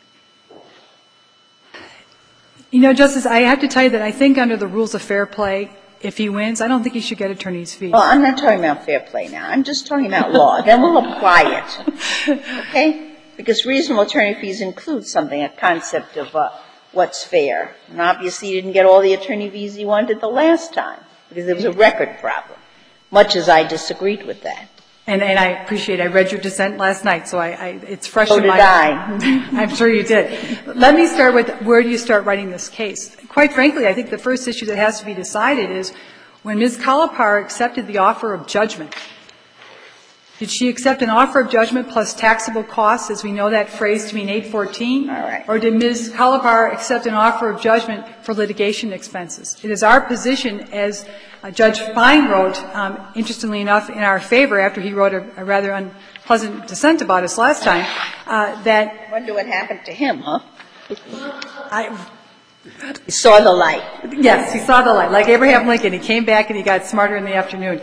You know, Justice, I have to tell you that I think under the rules of fair play, if he wins, I don't think he should get attorney's fees. Well, I'm not talking about fair play now. I'm just talking about law. Then we'll apply it. Okay? Because reasonable attorney fees include something, a concept of what's fair. And obviously he didn't get all the attorney fees he wanted the last time because there was a record problem, much as I disagreed with that. And I appreciate it. I read your dissent last night, so it's fresh So in my mind. So did I. I'm sure you did. Let me start with where do you start writing this case? Quite frankly, I think the first issue that has to be decided is when Ms. Kalapar accepted the offer of judgment, did she accept an offer of judgment plus taxable costs, as we know that phrase to mean 814? All right. Or did Ms. Kalapar accept an offer of judgment for litigation expenses? It is our position, as Judge Fine wrote, interestingly enough, in our favor, after he wrote a rather unpleasant dissent about us last time, that I wonder what happened to him, huh? He saw the light. Yes, he saw the light. Like Abraham Lincoln, he came back and he got smarter in the afternoon.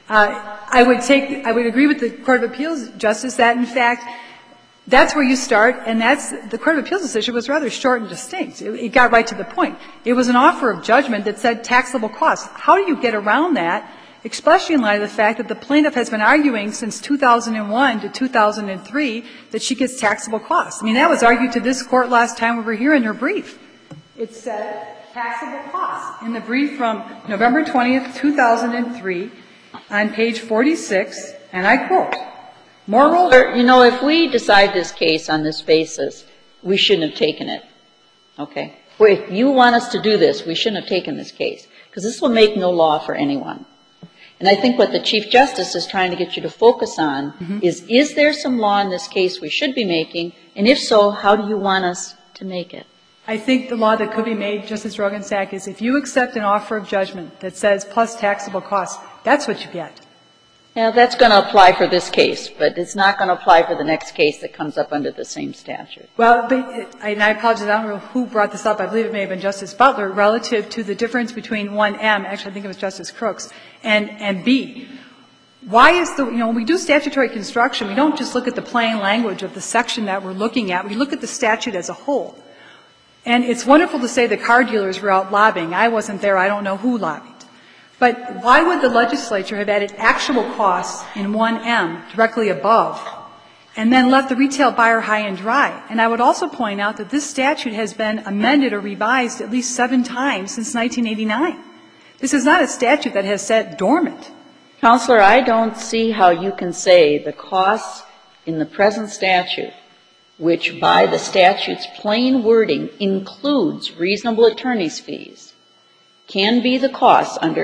I would agree with the Court of Appeals, Justice, that in fact, that's where you start, and the Court of Appeals decision was rather short and distinct. It got right to the point. It was an offer of judgment that said taxable costs. How do you get around that, especially in light of the fact that the plaintiff has been arguing since 2001 to 2003 that she gets taxable costs? I mean, that was argued to this Court last time we were here in her brief. It said taxable costs in the brief from November 20th, 2003, on page 46, and I quote, moreover, you know, if we decide this case on this basis, we shouldn't have taken it. Okay? If you want us to do this, we shouldn't have taken this case, because this will make no law for anyone. And I think what the Chief Justice is trying to get you to focus on is there some law in this case we should be making, and if so, how do you want us to make it? I think the law that could be made, Justice Rogensack, is if you accept an offer of judgment that says plus taxable costs, that's what you get. Now, that's going to apply for this case, but it's not going to apply for the next case that comes up under the same statute. Well, and I apologize, I don't know who brought this up. I believe it may have been Justice Butler, relative to the difference between 1M, actually I think it was Justice Crooks, and B. Why is when we do statutory construction, we don't just look at the plain language of the section that we're looking at. We look at the statute as a whole. And it's wonderful to say the car dealers were out lobbying. I wasn't there. I don't know who lobbied. But why would the legislature have added actual costs in 1M directly above and then left the retail buyer high and dry? And I would also point out that this statute has been amended or revised at least 7 times since 1989. This is not a statute that has sat dormant. Counselor, I don't see how you can say the costs in the present statute, which by the statute's plain wording includes reasonable attorney's fees, can be the costs under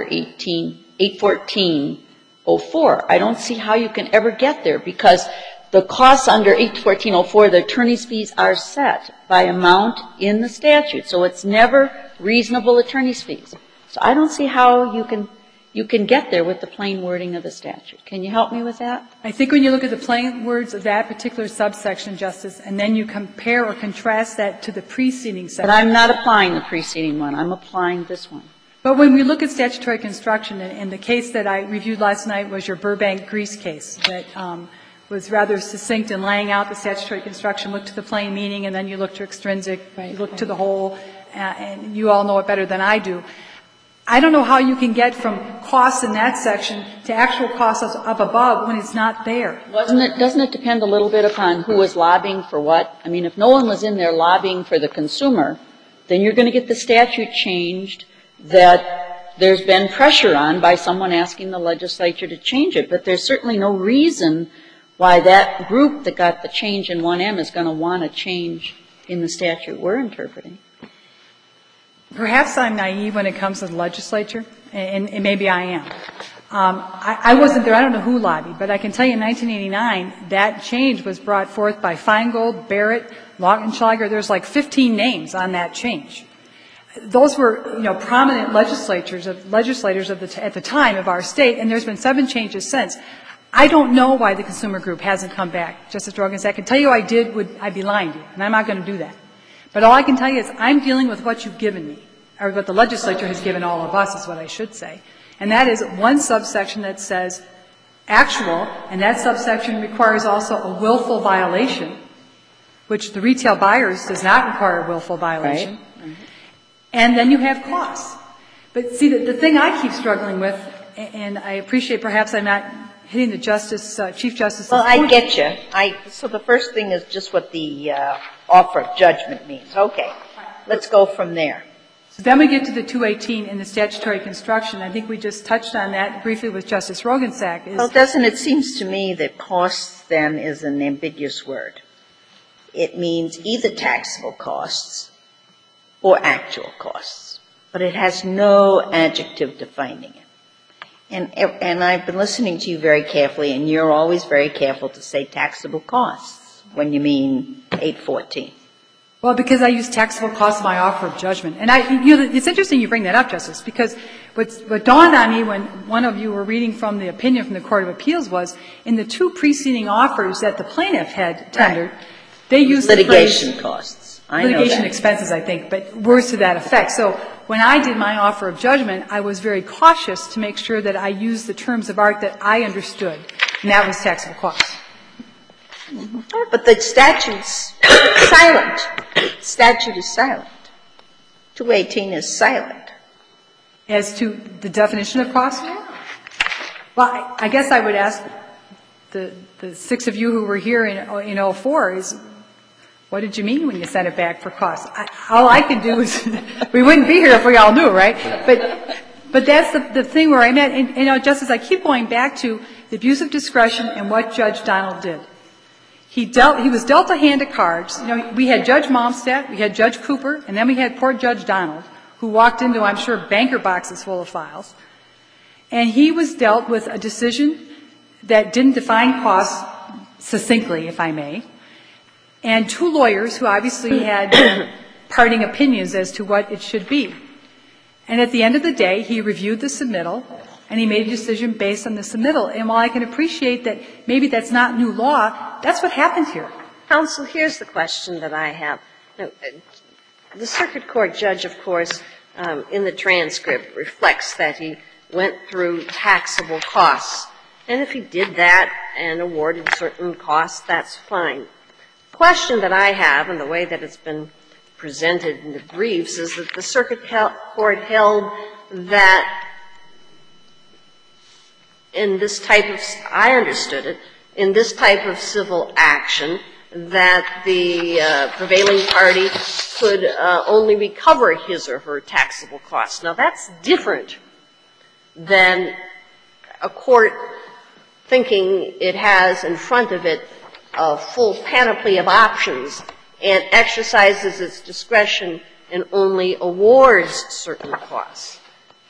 814.04. I don't see how you can ever get there, because the costs under 814.04, the attorney's fees are set by amount in the statute. So it's never reasonable attorney's fees. So I don't see how you can get there with the plain wording of the statute. Can you help me with that? I think when you look at the plain words of that particular subsection, Justice, and then you compare or contrast that to the preceding section. But I'm not applying the preceding one. I'm applying this one. But when we look at statutory construction, and the case that I reviewed last night was your Burbank Grease case that was rather succinct in laying out the statutory construction, look to the plain meaning, and then you look to extrinsic, you look to the whole, and you all know it better than I do. I don't know how you can get from costs in that section to actual costs up above when it's not there. Doesn't it depend a little bit upon who was lobbying for what? I mean, if no one was in there lobbying for the consumer, then you're going to get the statute changed that there's been pressure on by someone asking the legislature to change it. But there's certainly no reason why that group that got the change in 1M is going to want to change in the statute we're interpreting. Perhaps I'm naive when it comes to the legislature, and maybe I am. I wasn't there. I don't know who lobbied, but I can tell you in 1989, that change was brought forth by Feingold, Barrett, Lautenschlager. There's like 15 names on that change. Those were, prominent legislators at the time of our state, and there's been 7 changes since. I don't know why the consumer group hasn't come back. Justice Rogan said, I can tell you I did, I'd be lying to you, and I'm not going to do that. But all I can tell you is I'm dealing with what you've given me, or what the legislature has given all of us is what I should say. And that is one subsection that says actual, and that subsection requires also a willful violation, which the retail buyers does not require a willful violation. Right. Mm-hmm. And then you have costs. But see, the thing I keep struggling with, and I appreciate perhaps I'm not hitting the Chief Justice's Well, point. I get you. So the first thing is just what the offer of judgment means. Okay. Let's go from there. So then we get to the 218 in the statutory construction. I think we just touched on that briefly with Justice Rogensack. Well, doesn't it seems to me that costs then is an ambiguous word. It means either taxable costs or actual costs, but it has no adjective defining it. And I've been listening to you very carefully, and you're always very careful to say taxable costs when you mean 814. Well, because I use taxable costs in my offer of judgment. And it's interesting you bring that up, Justice, because what dawned on me when one of you were reading from the opinion from the Court of Appeals was in the 2 preceding offers that the plaintiff had tendered, they used litigation the phrase, costs. litigation expenses, I think, but words to that effect. So when I did my offer of judgment, I was very cautious to make sure that I used the terms of art that I understood, and that was taxable costs. But the statute's silent. Statute is silent. 218 is silent. As to the definition of cost? Well, I guess I would ask the 6 of you who were here in 04 is, what did you mean when you sent it back for costs? All I can do is, we wouldn't be here if we all knew, right? But that's the thing where I'm at. And, Justice, I keep going back to the abuse of discretion and what Judge Donald did. He was dealt a hand of cards. We had Judge Malmstedt, we had Judge Cooper, and then we had poor Judge Donald, who walked into, I'm sure, banker boxes full of files. And he was dealt with a decision that didn't define costs succinctly, if I may, and 2 lawyers who obviously had parting opinions as to what it should be. And at the end of the day, he reviewed the submittal, and he made a decision based on the submittal. And while I can appreciate that maybe that's not new law, that's what happened here. Counsel, here's the question that I have. Now, the circuit court judge, of course, in the transcript reflects that he went through taxable costs. And if he did that and awarded certain costs, that's fine. The question that I have, and the way that it's been presented in the briefs, is that the circuit court held that in this type of, I understood it, in this type of civil action, that the prevailing party could only recover his or her taxable costs. Now, that's different than a court thinking it has in front of it a full panoply of options and exercises its discretion and only awards certain costs,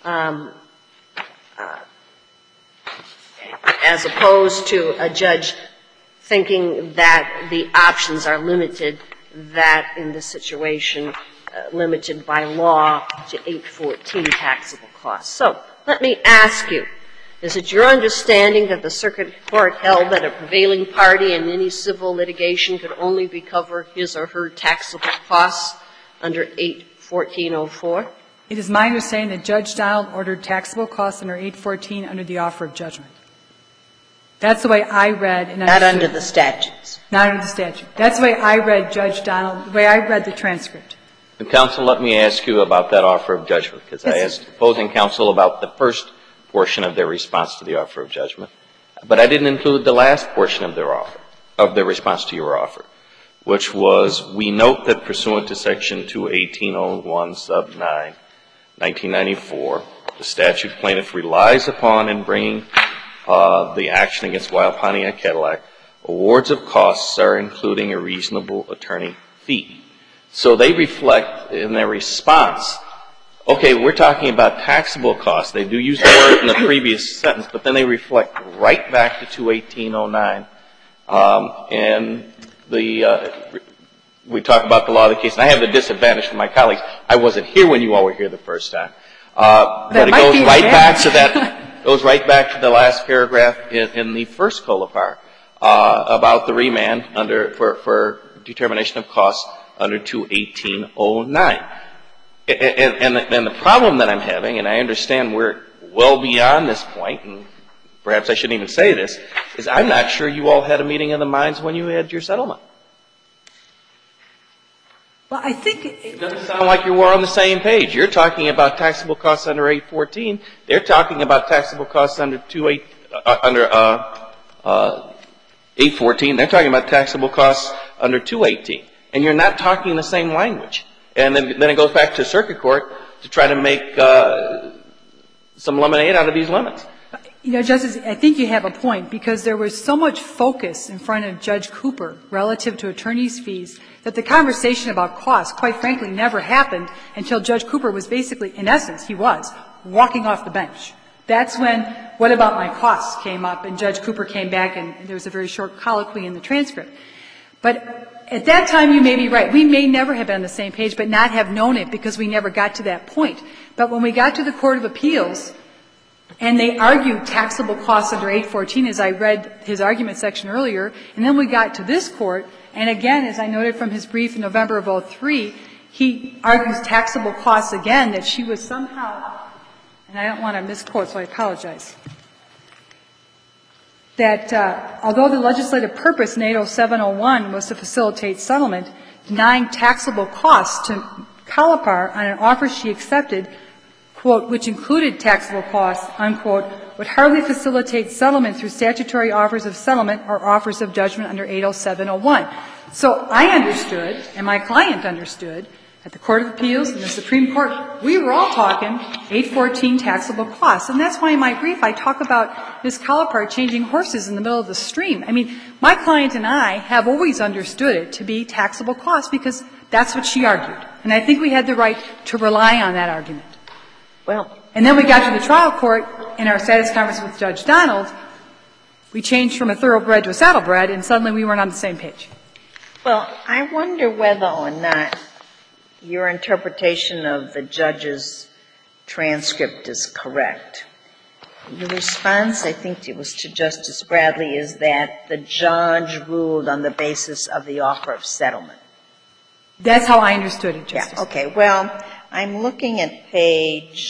as opposed to a judge thinking that the options are limited, that in this situation limited by law to 814 taxable costs. So let me ask you, is it your understanding that the circuit court held that a prevailing party in any civil litigation could only recover his or her taxable costs under 814.04? It is my understanding that Judge Donald ordered taxable costs under 814 under the offer of judgment. That's the way I read and Not understood. under the statutes. Not under the statute. That's the way I read Judge Donald, the way I read the transcript. And counsel, let me ask you about that offer of judgment, because I asked opposing counsel about the first portion of their response to the offer of judgment, but I didn't include the last portion of their offer, of their response to your offer, which was, we note that pursuant to Section 218.01 sub 9, 1994, the statute plaintiff relies upon in bringing the action against Weil Pontiac Cadillac, awards of costs are including a reasonable attorney fee. So they reflect in their response, okay, we're talking about taxable costs. They do use the word in the previous sentence, but then they reflect right back to 218.09. And we talk about the law of the case. And I have the disadvantage from my colleagues. I wasn't here when you all were here the first time. But it goes right back to that, goes right back to the last paragraph in the first colopar about the remand for determination of costs under 218.09. And the problem that I'm having, and I understand we're well beyond this point, and perhaps I shouldn't even say this, is I'm not sure you all had a meeting of the minds when you had your settlement. Well, I think it doesn't sound like you were on the same page. You're talking about taxable costs under 814. They're talking about taxable costs under 814. They're talking about taxable costs under 218. And you're not talking the same language. And then it goes back to circuit court to try to make some lemonade out of these lemons. You know, Justice, I think you have a point, because there was so much focus in front of Judge Cooper relative to attorney's fees that the conversation about costs, quite frankly, never happened until Judge Cooper was basically, in essence, he was walking off the bench. That's when what about my costs came up, and Judge Cooper came back, and there was a very short colloquy in the transcript. But at that time, you may be right. We may never have been on the same page, but not have known it because we never got to that point. But when we got to the Court of Appeals, and they argued taxable costs under 814, as I read his argument section earlier, and then we got to this Court, and again, as I noted from his brief in November of 2003, he argues taxable costs again, that she was somehow, and I don't want to misquote, so I apologize, that although the legislative purpose in 80701 was to facilitate settlement, denying taxable costs to Kalapar on an offer she accepted, quote, which included taxable costs, unquote, would hardly facilitate settlement through statutory offers of settlement or offers of judgment under 80701. So I understood, and my client understood, at the Court of Appeals and the Supreme Court, we were all talking 814 taxable costs. And that's why in my brief I talk about Ms. Kalapar changing horses in the middle of the stream. I mean, my client and I have always understood it to be taxable costs because that's what she argued. And I think we had the right to rely on that argument. Well, and then we got to the trial court in our status conference with Judge Donald. We changed from a thoroughbred to a saddlebred, and suddenly we weren't on the same page. Well, I wonder whether or not your interpretation of the judge's transcript is correct. The response, I think it was to Justice Bradley, is that the judge ruled on the basis of the offer of settlement. That's how I understood it, Justice. Yeah, okay. Well, I'm looking at page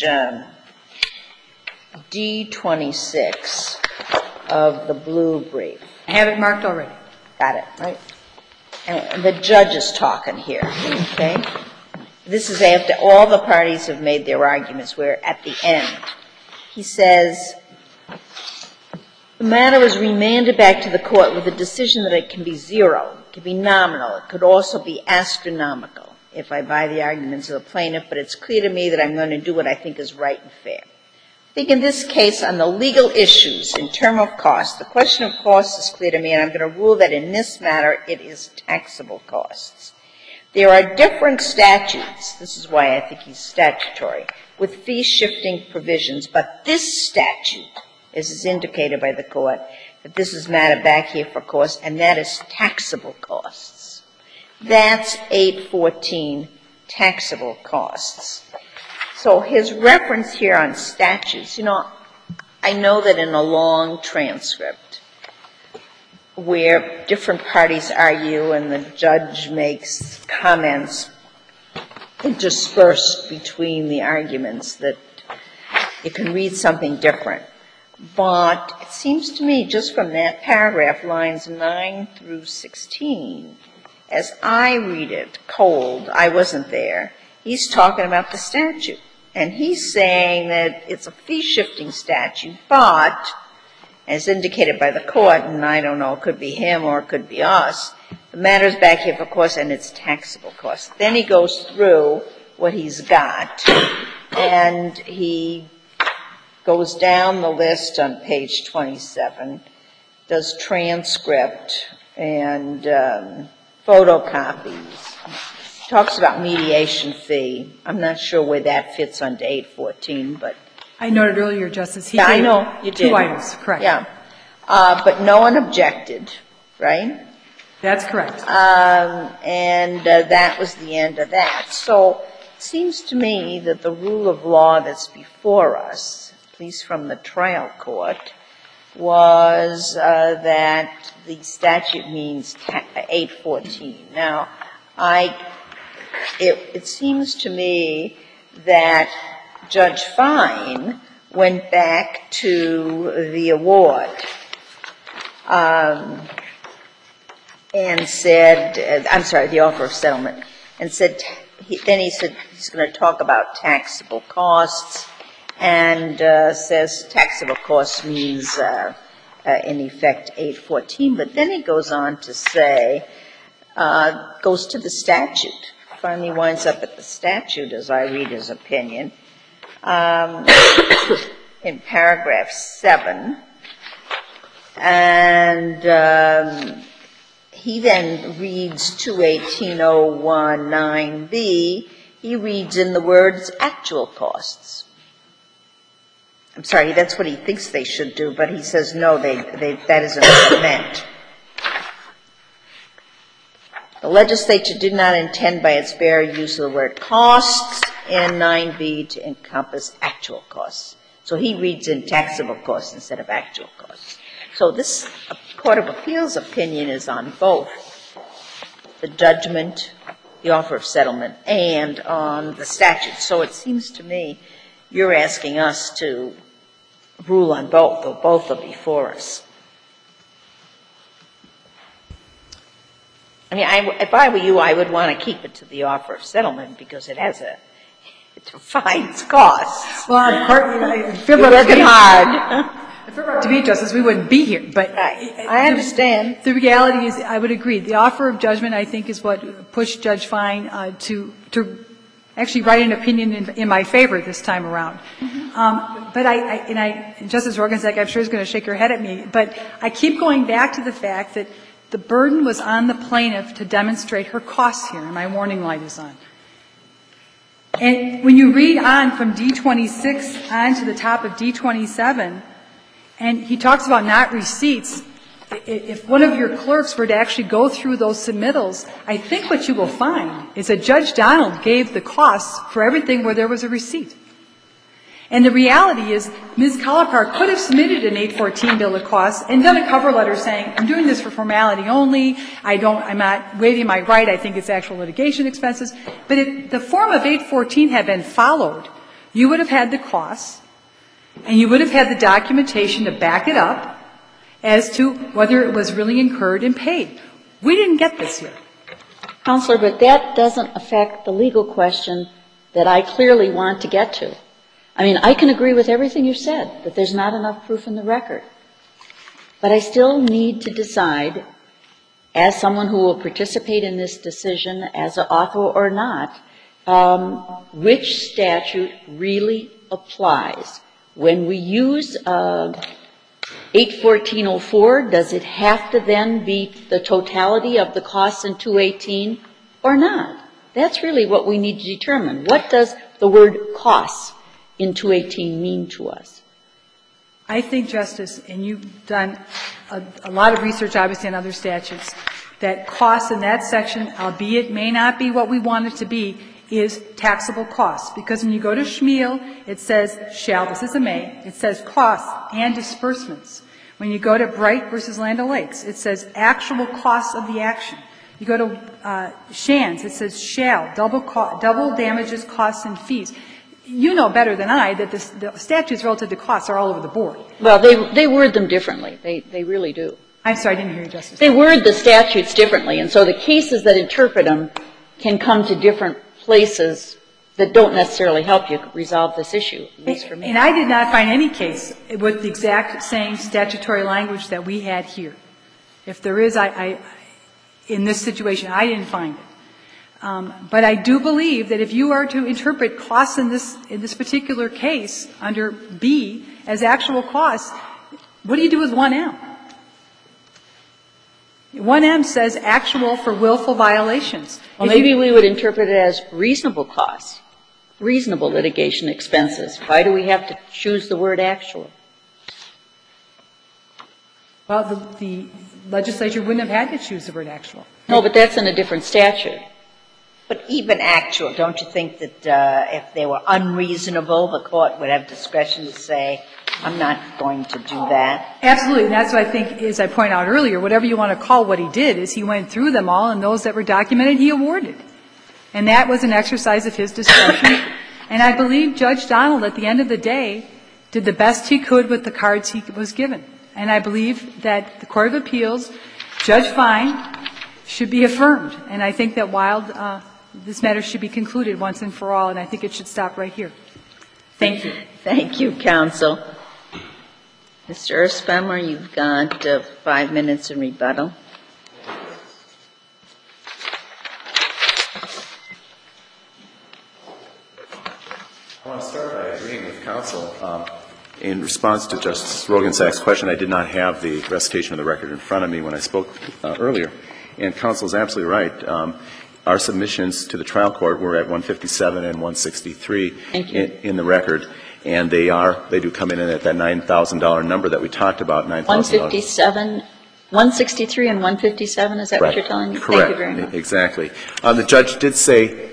D26 of the blue brief. I have it marked already. Got it, right? And the judge is talking here, okay? This is after all the parties have made their arguments. We're at the end. He says, the matter is remanded back to the court with a decision that it can be zero, it can be nominal, it could also be astronomical if I buy the arguments of the plaintiff, but it's clear to me that I'm going to do what I think is right and fair. I think in this case, on the legal issues in terms of costs, the question of costs is clear to me, and I'm going to rule that in this matter it is taxable costs. There are different statutes, this is why I think he's statutory, with fee-shifting provisions, but this statute, as is indicated by the court, that this is matter back here for costs, and that is taxable costs. That's 814 taxable costs. So his reference here on statutes, you know, I know that in a long transcript where different parties argue and the judge makes comments interspersed between the arguments that you can read something different. But it seems to me, just from that paragraph, lines 9 through 16, as I read it, cold, I wasn't there, he's talking about the statute. And he's saying that it's a fee-shifting statute, but, as indicated by the court, and I don't know, it could be him or it could be us, the matter's back here for costs and it's taxable costs. Then he goes through what he's got, and he goes down the list on page 27, does transcript and photocopies, talks about mediation fee. I'm not sure where that fits under 814, but I noted earlier, Justice, he yeah, I gave know you did. 2 items, correct. Yeah. But no one objected, right? That's correct. And that was the end of that. So it seems to me that the rule of law that's before us, at least from the trial court, was that the statute means 814. Now, it seems to me that Judge Fine went back to the award and said, I'm sorry, the offer of settlement, and said, then he said he's going to talk about taxable costs, and says taxable costs means, in effect, 814. But then he goes on to say, goes to the statute, finally winds up at the statute, as I read his opinion, in paragraph 7. And he then reads 218.019b. He reads in the words actual costs. I'm sorry, that's what he thinks they should do, but he says no, that isn't what it meant. The legislature did not intend by its bare use of the word costs in 9b to encompass actual costs. So he reads in taxable costs instead of actual costs. So this Court of Appeals opinion is on both the judgment, the offer of settlement, and on the statute. So it seems to me you're asking us to rule on both, or both are before us. I mean, if I were you, I would want to keep it to the offer of settlement because it defines costs. Well, if you're working hard. If it were up to me, Justice, we wouldn't be here. But I understand. The reality is, I would agree. The offer of judgment, I think, is what pushed Judge Fine to actually write an opinion in my favor this time around. But Justice Rogenzak, I'm sure, is going to shake her head at me. But I keep going back to the fact that the burden was on the plaintiff to demonstrate her costs here, and my warning light is on. And when you read on from D26 on to the top of D27, and he talks about not receipts, if one of your clerks were to actually go through those submittals, I think what you will find is that Judge Donald gave the costs for everything where there was a receipt. And the reality is, Ms. Collipart could have submitted an 814 bill of costs and done a cover letter saying, I'm doing this for formality only, I'm not waiving my right, I think it's actual litigation expenses. But if the form of 814 had been followed, you would have had the costs, and you would have had the documentation to back it up as to whether it was really incurred and paid. We didn't get this here. Counselor, but that doesn't affect the legal question that I clearly want to get to. I mean, I can agree with everything you said, that there's not enough proof in the record. But I still need to decide, as someone who will participate in this decision as an author or not, which statute really applies. When we use 814.04, does it have to then be the totality of the costs in 218 or not? That's really what we need to determine. What does the word costs in 218 mean to us? I think, Justice, and you've done a lot of research, obviously, on other statutes, that costs in that section, albeit may not be what we want it to be, is taxable costs. Because when you go to Schmiel, it says shall, this is a may, it says costs and disbursements. When you go to Bright versus Land O'Lakes, it says actual costs of the action. You go to Shands, it says shall, double damages, costs, and fees. you know better than I that the statutes relative to costs are all over the board. Well, they word them differently. They really do. I'm sorry, I didn't hear you, Justice. They word the statutes differently, and so the cases that interpret them can come to different places that don't necessarily help you resolve this issue, at least for me. And I did not find any case with the exact same statutory language that we had here. If there is, in this situation, I didn't find it. But I do believe that if you are to interpret costs in this particular case under B as actual costs, what do you do with 1M? 1M says actual for willful violations. Well, maybe we would interpret it as reasonable costs, reasonable litigation expenses. Why do we have to choose the word actual? Well, the legislature wouldn't have had to choose the word actual. No, but that's in a different statute. But even actual, don't you think that if they were unreasonable, the court would have discretion to say, I'm not going to do that? Absolutely. And that's what I think, as I pointed out earlier, whatever you want to call what he did is he went through them all, and those that were documented, he awarded. And that was an exercise of his discretion. And I believe Judge Donald, at the end of the day, did the best he could with the cards he was given. And I believe that the Court of Appeals, Judge Fine, should be affirmed. And I think that while this matter should be concluded once and for all, and I think it should stop right here. Thank you. Thank you, counsel. Mr. Erspemer, you've got 5 minutes in rebuttal. I want to start by agreeing with counsel. In response to Justice Rogensack's question, I did not have the recitation of the record in front of me when I spoke earlier. And counsel is absolutely right. Our submissions to the trial court were at 157 and 163 in the record. And they do come in at that $9,000 number that we talked about, $9,000. 157, 163 and 157, is that what you're telling me? Correct. Thank you very much. Exactly. The judge did say,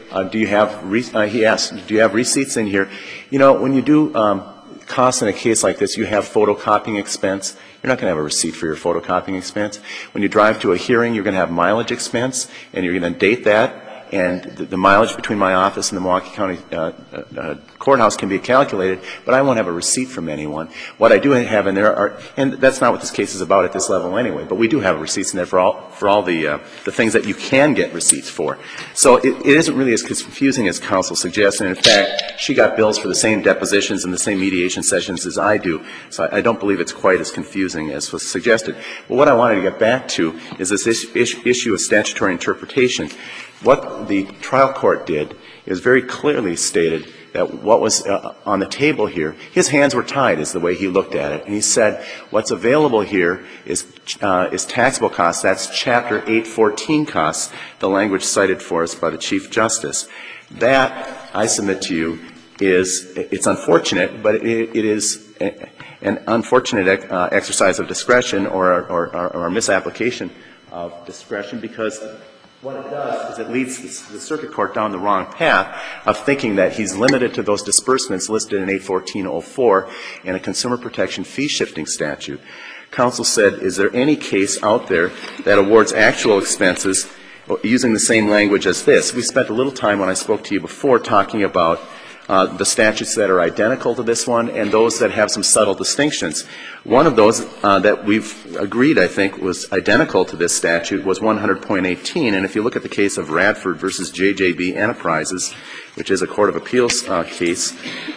he asked, do you have receipts in here? You know, when you do costs in a case like this, you have photocopying expense. You're not going to have a receipt for your photocopying expense. When you drive to a hearing, you're going to have mileage expense, and you're going to date that. And the mileage between my office and the Milwaukee County courthouse can be calculated, but I won't have a receipt from anyone. What I do have in there are, and that's not what this case is about at this level anyway, but we do have receipts in there for all the things that you can get receipts for. So it isn't really as confusing as counsel suggests. And in fact, she got bills for the same depositions and the same mediation sessions as I do. So I don't believe it's quite as confusing as was suggested. But what I wanted to get back to is this issue of statutory interpretation. What the trial court did is very clearly stated that what was on the table here, his hands were tied is the way he looked at it. And he said what's available here is taxable costs. That's Chapter 814 costs, the language cited for us by the Chief Justice. That, I submit to you, it's unfortunate, but it is an unfortunate exercise of discretion or misapplication of discretion, because what it does is it leads the circuit court down the wrong path of thinking that he's limited to those disbursements listed in 814.04 in a consumer protection fee shifting statute. Counsel said, is there any case out there that awards actual expenses using the same language as this? We spent a little time when I spoke to you before talking about the statutes that are identical to this one and those that have some subtle distinctions. One of those that we've agreed, I think, was identical to this statute was 100.18. And if you look at the case of Radford versus JJB Enterprises, which is a Court of Appeals case,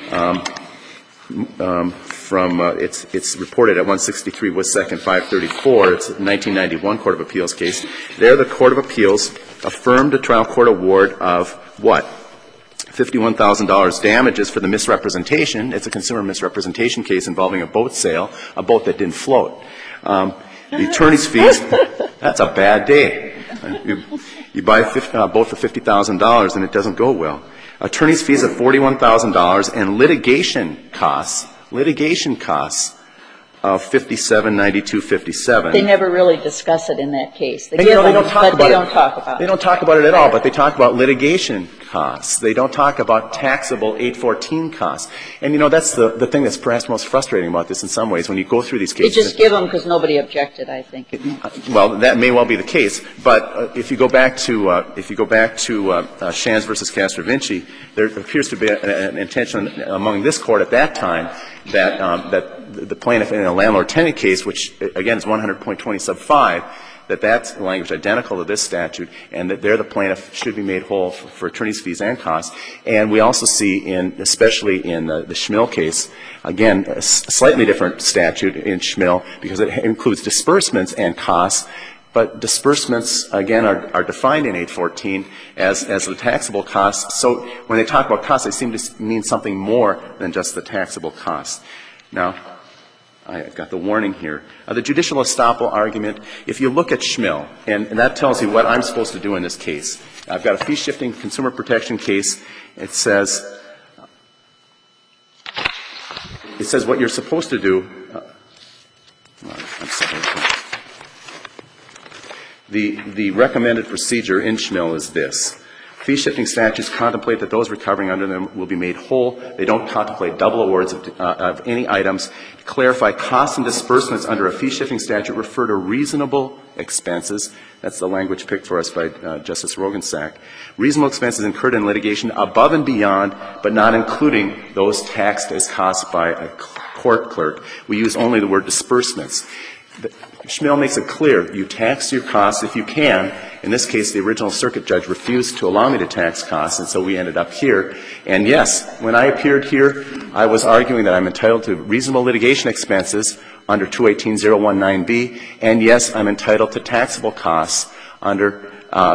it's reported at 163 West 2nd 534. It's a 1991 Court of Appeals case. There, the Court of Appeals affirmed a trial court award of what? $51,000 damages for the misrepresentation. It's a consumer misrepresentation case involving a boat sale, a boat that didn't float. The attorney's fees, that's a bad day. You buy a boat for $50,000 and it doesn't go well. Attorney's fees of $41,000 and litigation costs of $57,9257. They never really discuss it in that case. They don't talk about it at all, but they talk about litigation costs. They don't talk about taxable 814 costs. And, you know, that's the thing that's perhaps most frustrating about this in some ways. When you go through these cases. You just give them because nobody objected, I think. Well, that may well be the case. But if you go back to Shands versus Castrovinci, there appears to be an intention among this court at that time that the plaintiff in a landlord-tenant case, which, again, is 100.20 sub 5, that's language identical to this statute, and that there the plaintiff should be made whole for attorney's fees and costs. And we also see especially in the Schmill case, again, a slightly different statute in Schmill because it includes disbursements and costs. But disbursements, again, are defined in 814 as the taxable costs. So when they talk about costs, they seem to mean something more than just the taxable costs. Now, I've got the warning here. The judicial estoppel argument, if you look at Schmill, and that tells you what I'm supposed to do in this case. I've got a fee-shifting consumer protection case. It says what you're supposed to do. I'm sorry. The recommended procedure in Schmill is this. Fee-shifting statutes contemplate that those recovering under them will be made whole. They don't contemplate double awards of any items. To clarify, costs and disbursements under a fee-shifting statute refer to reasonable expenses. That's the language picked for us by Justice Rogensack. Reasonable expenses incurred in litigation above and beyond, but not including those taxed as costs by a court clerk. We use only the word disbursements. Schmill makes it clear you tax your costs if you can. In this case, the original circuit judge refused to allow me to tax costs, and so we ended up here. And yes, when I appeared here, I was arguing that I'm entitled to reasonable litigation expenses under 218.019b, and yes, I'm entitled to taxable costs under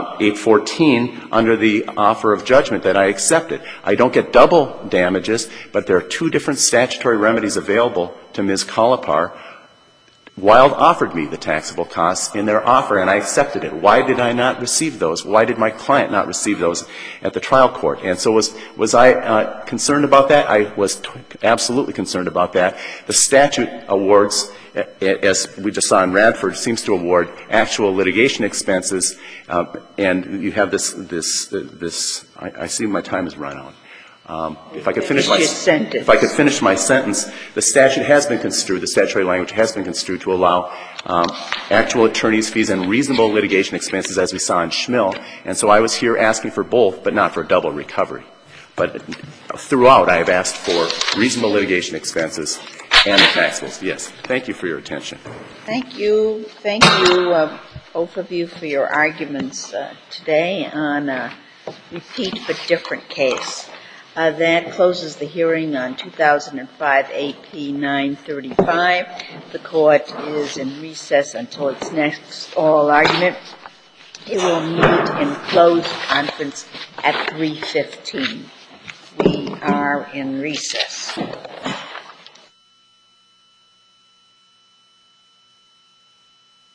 814 under the offer of judgment that I accepted. I don't get double damages, but there are two different statutory remedies available to Ms. Collipar. Wild offered me the taxable costs in their offer, and I accepted it. Why did I not receive those? Why did my client not receive those at the trial court? And so was I concerned about that? I was absolutely concerned about that. The statute awards, as we just saw in Radford, seems to award actual litigation expenses, and you have this. I see my time has run out. If I could finish my sentence, the statute has been construed, the statutory language has been construed to allow actual attorney's fees and reasonable litigation expenses, as we saw in Schmill. And so I was here asking for both, but not for double recovery. But throughout, I have asked for reasonable litigation expenses and the taxables. Yes. Thank you for your attention. Thank you. Thank you, both of you, for your arguments today on a repeat but different case. That closes the hearing on 2005 AP 935. The court is in recess until its next oral argument. It will meet in closed conference at 3:15. We are in recess.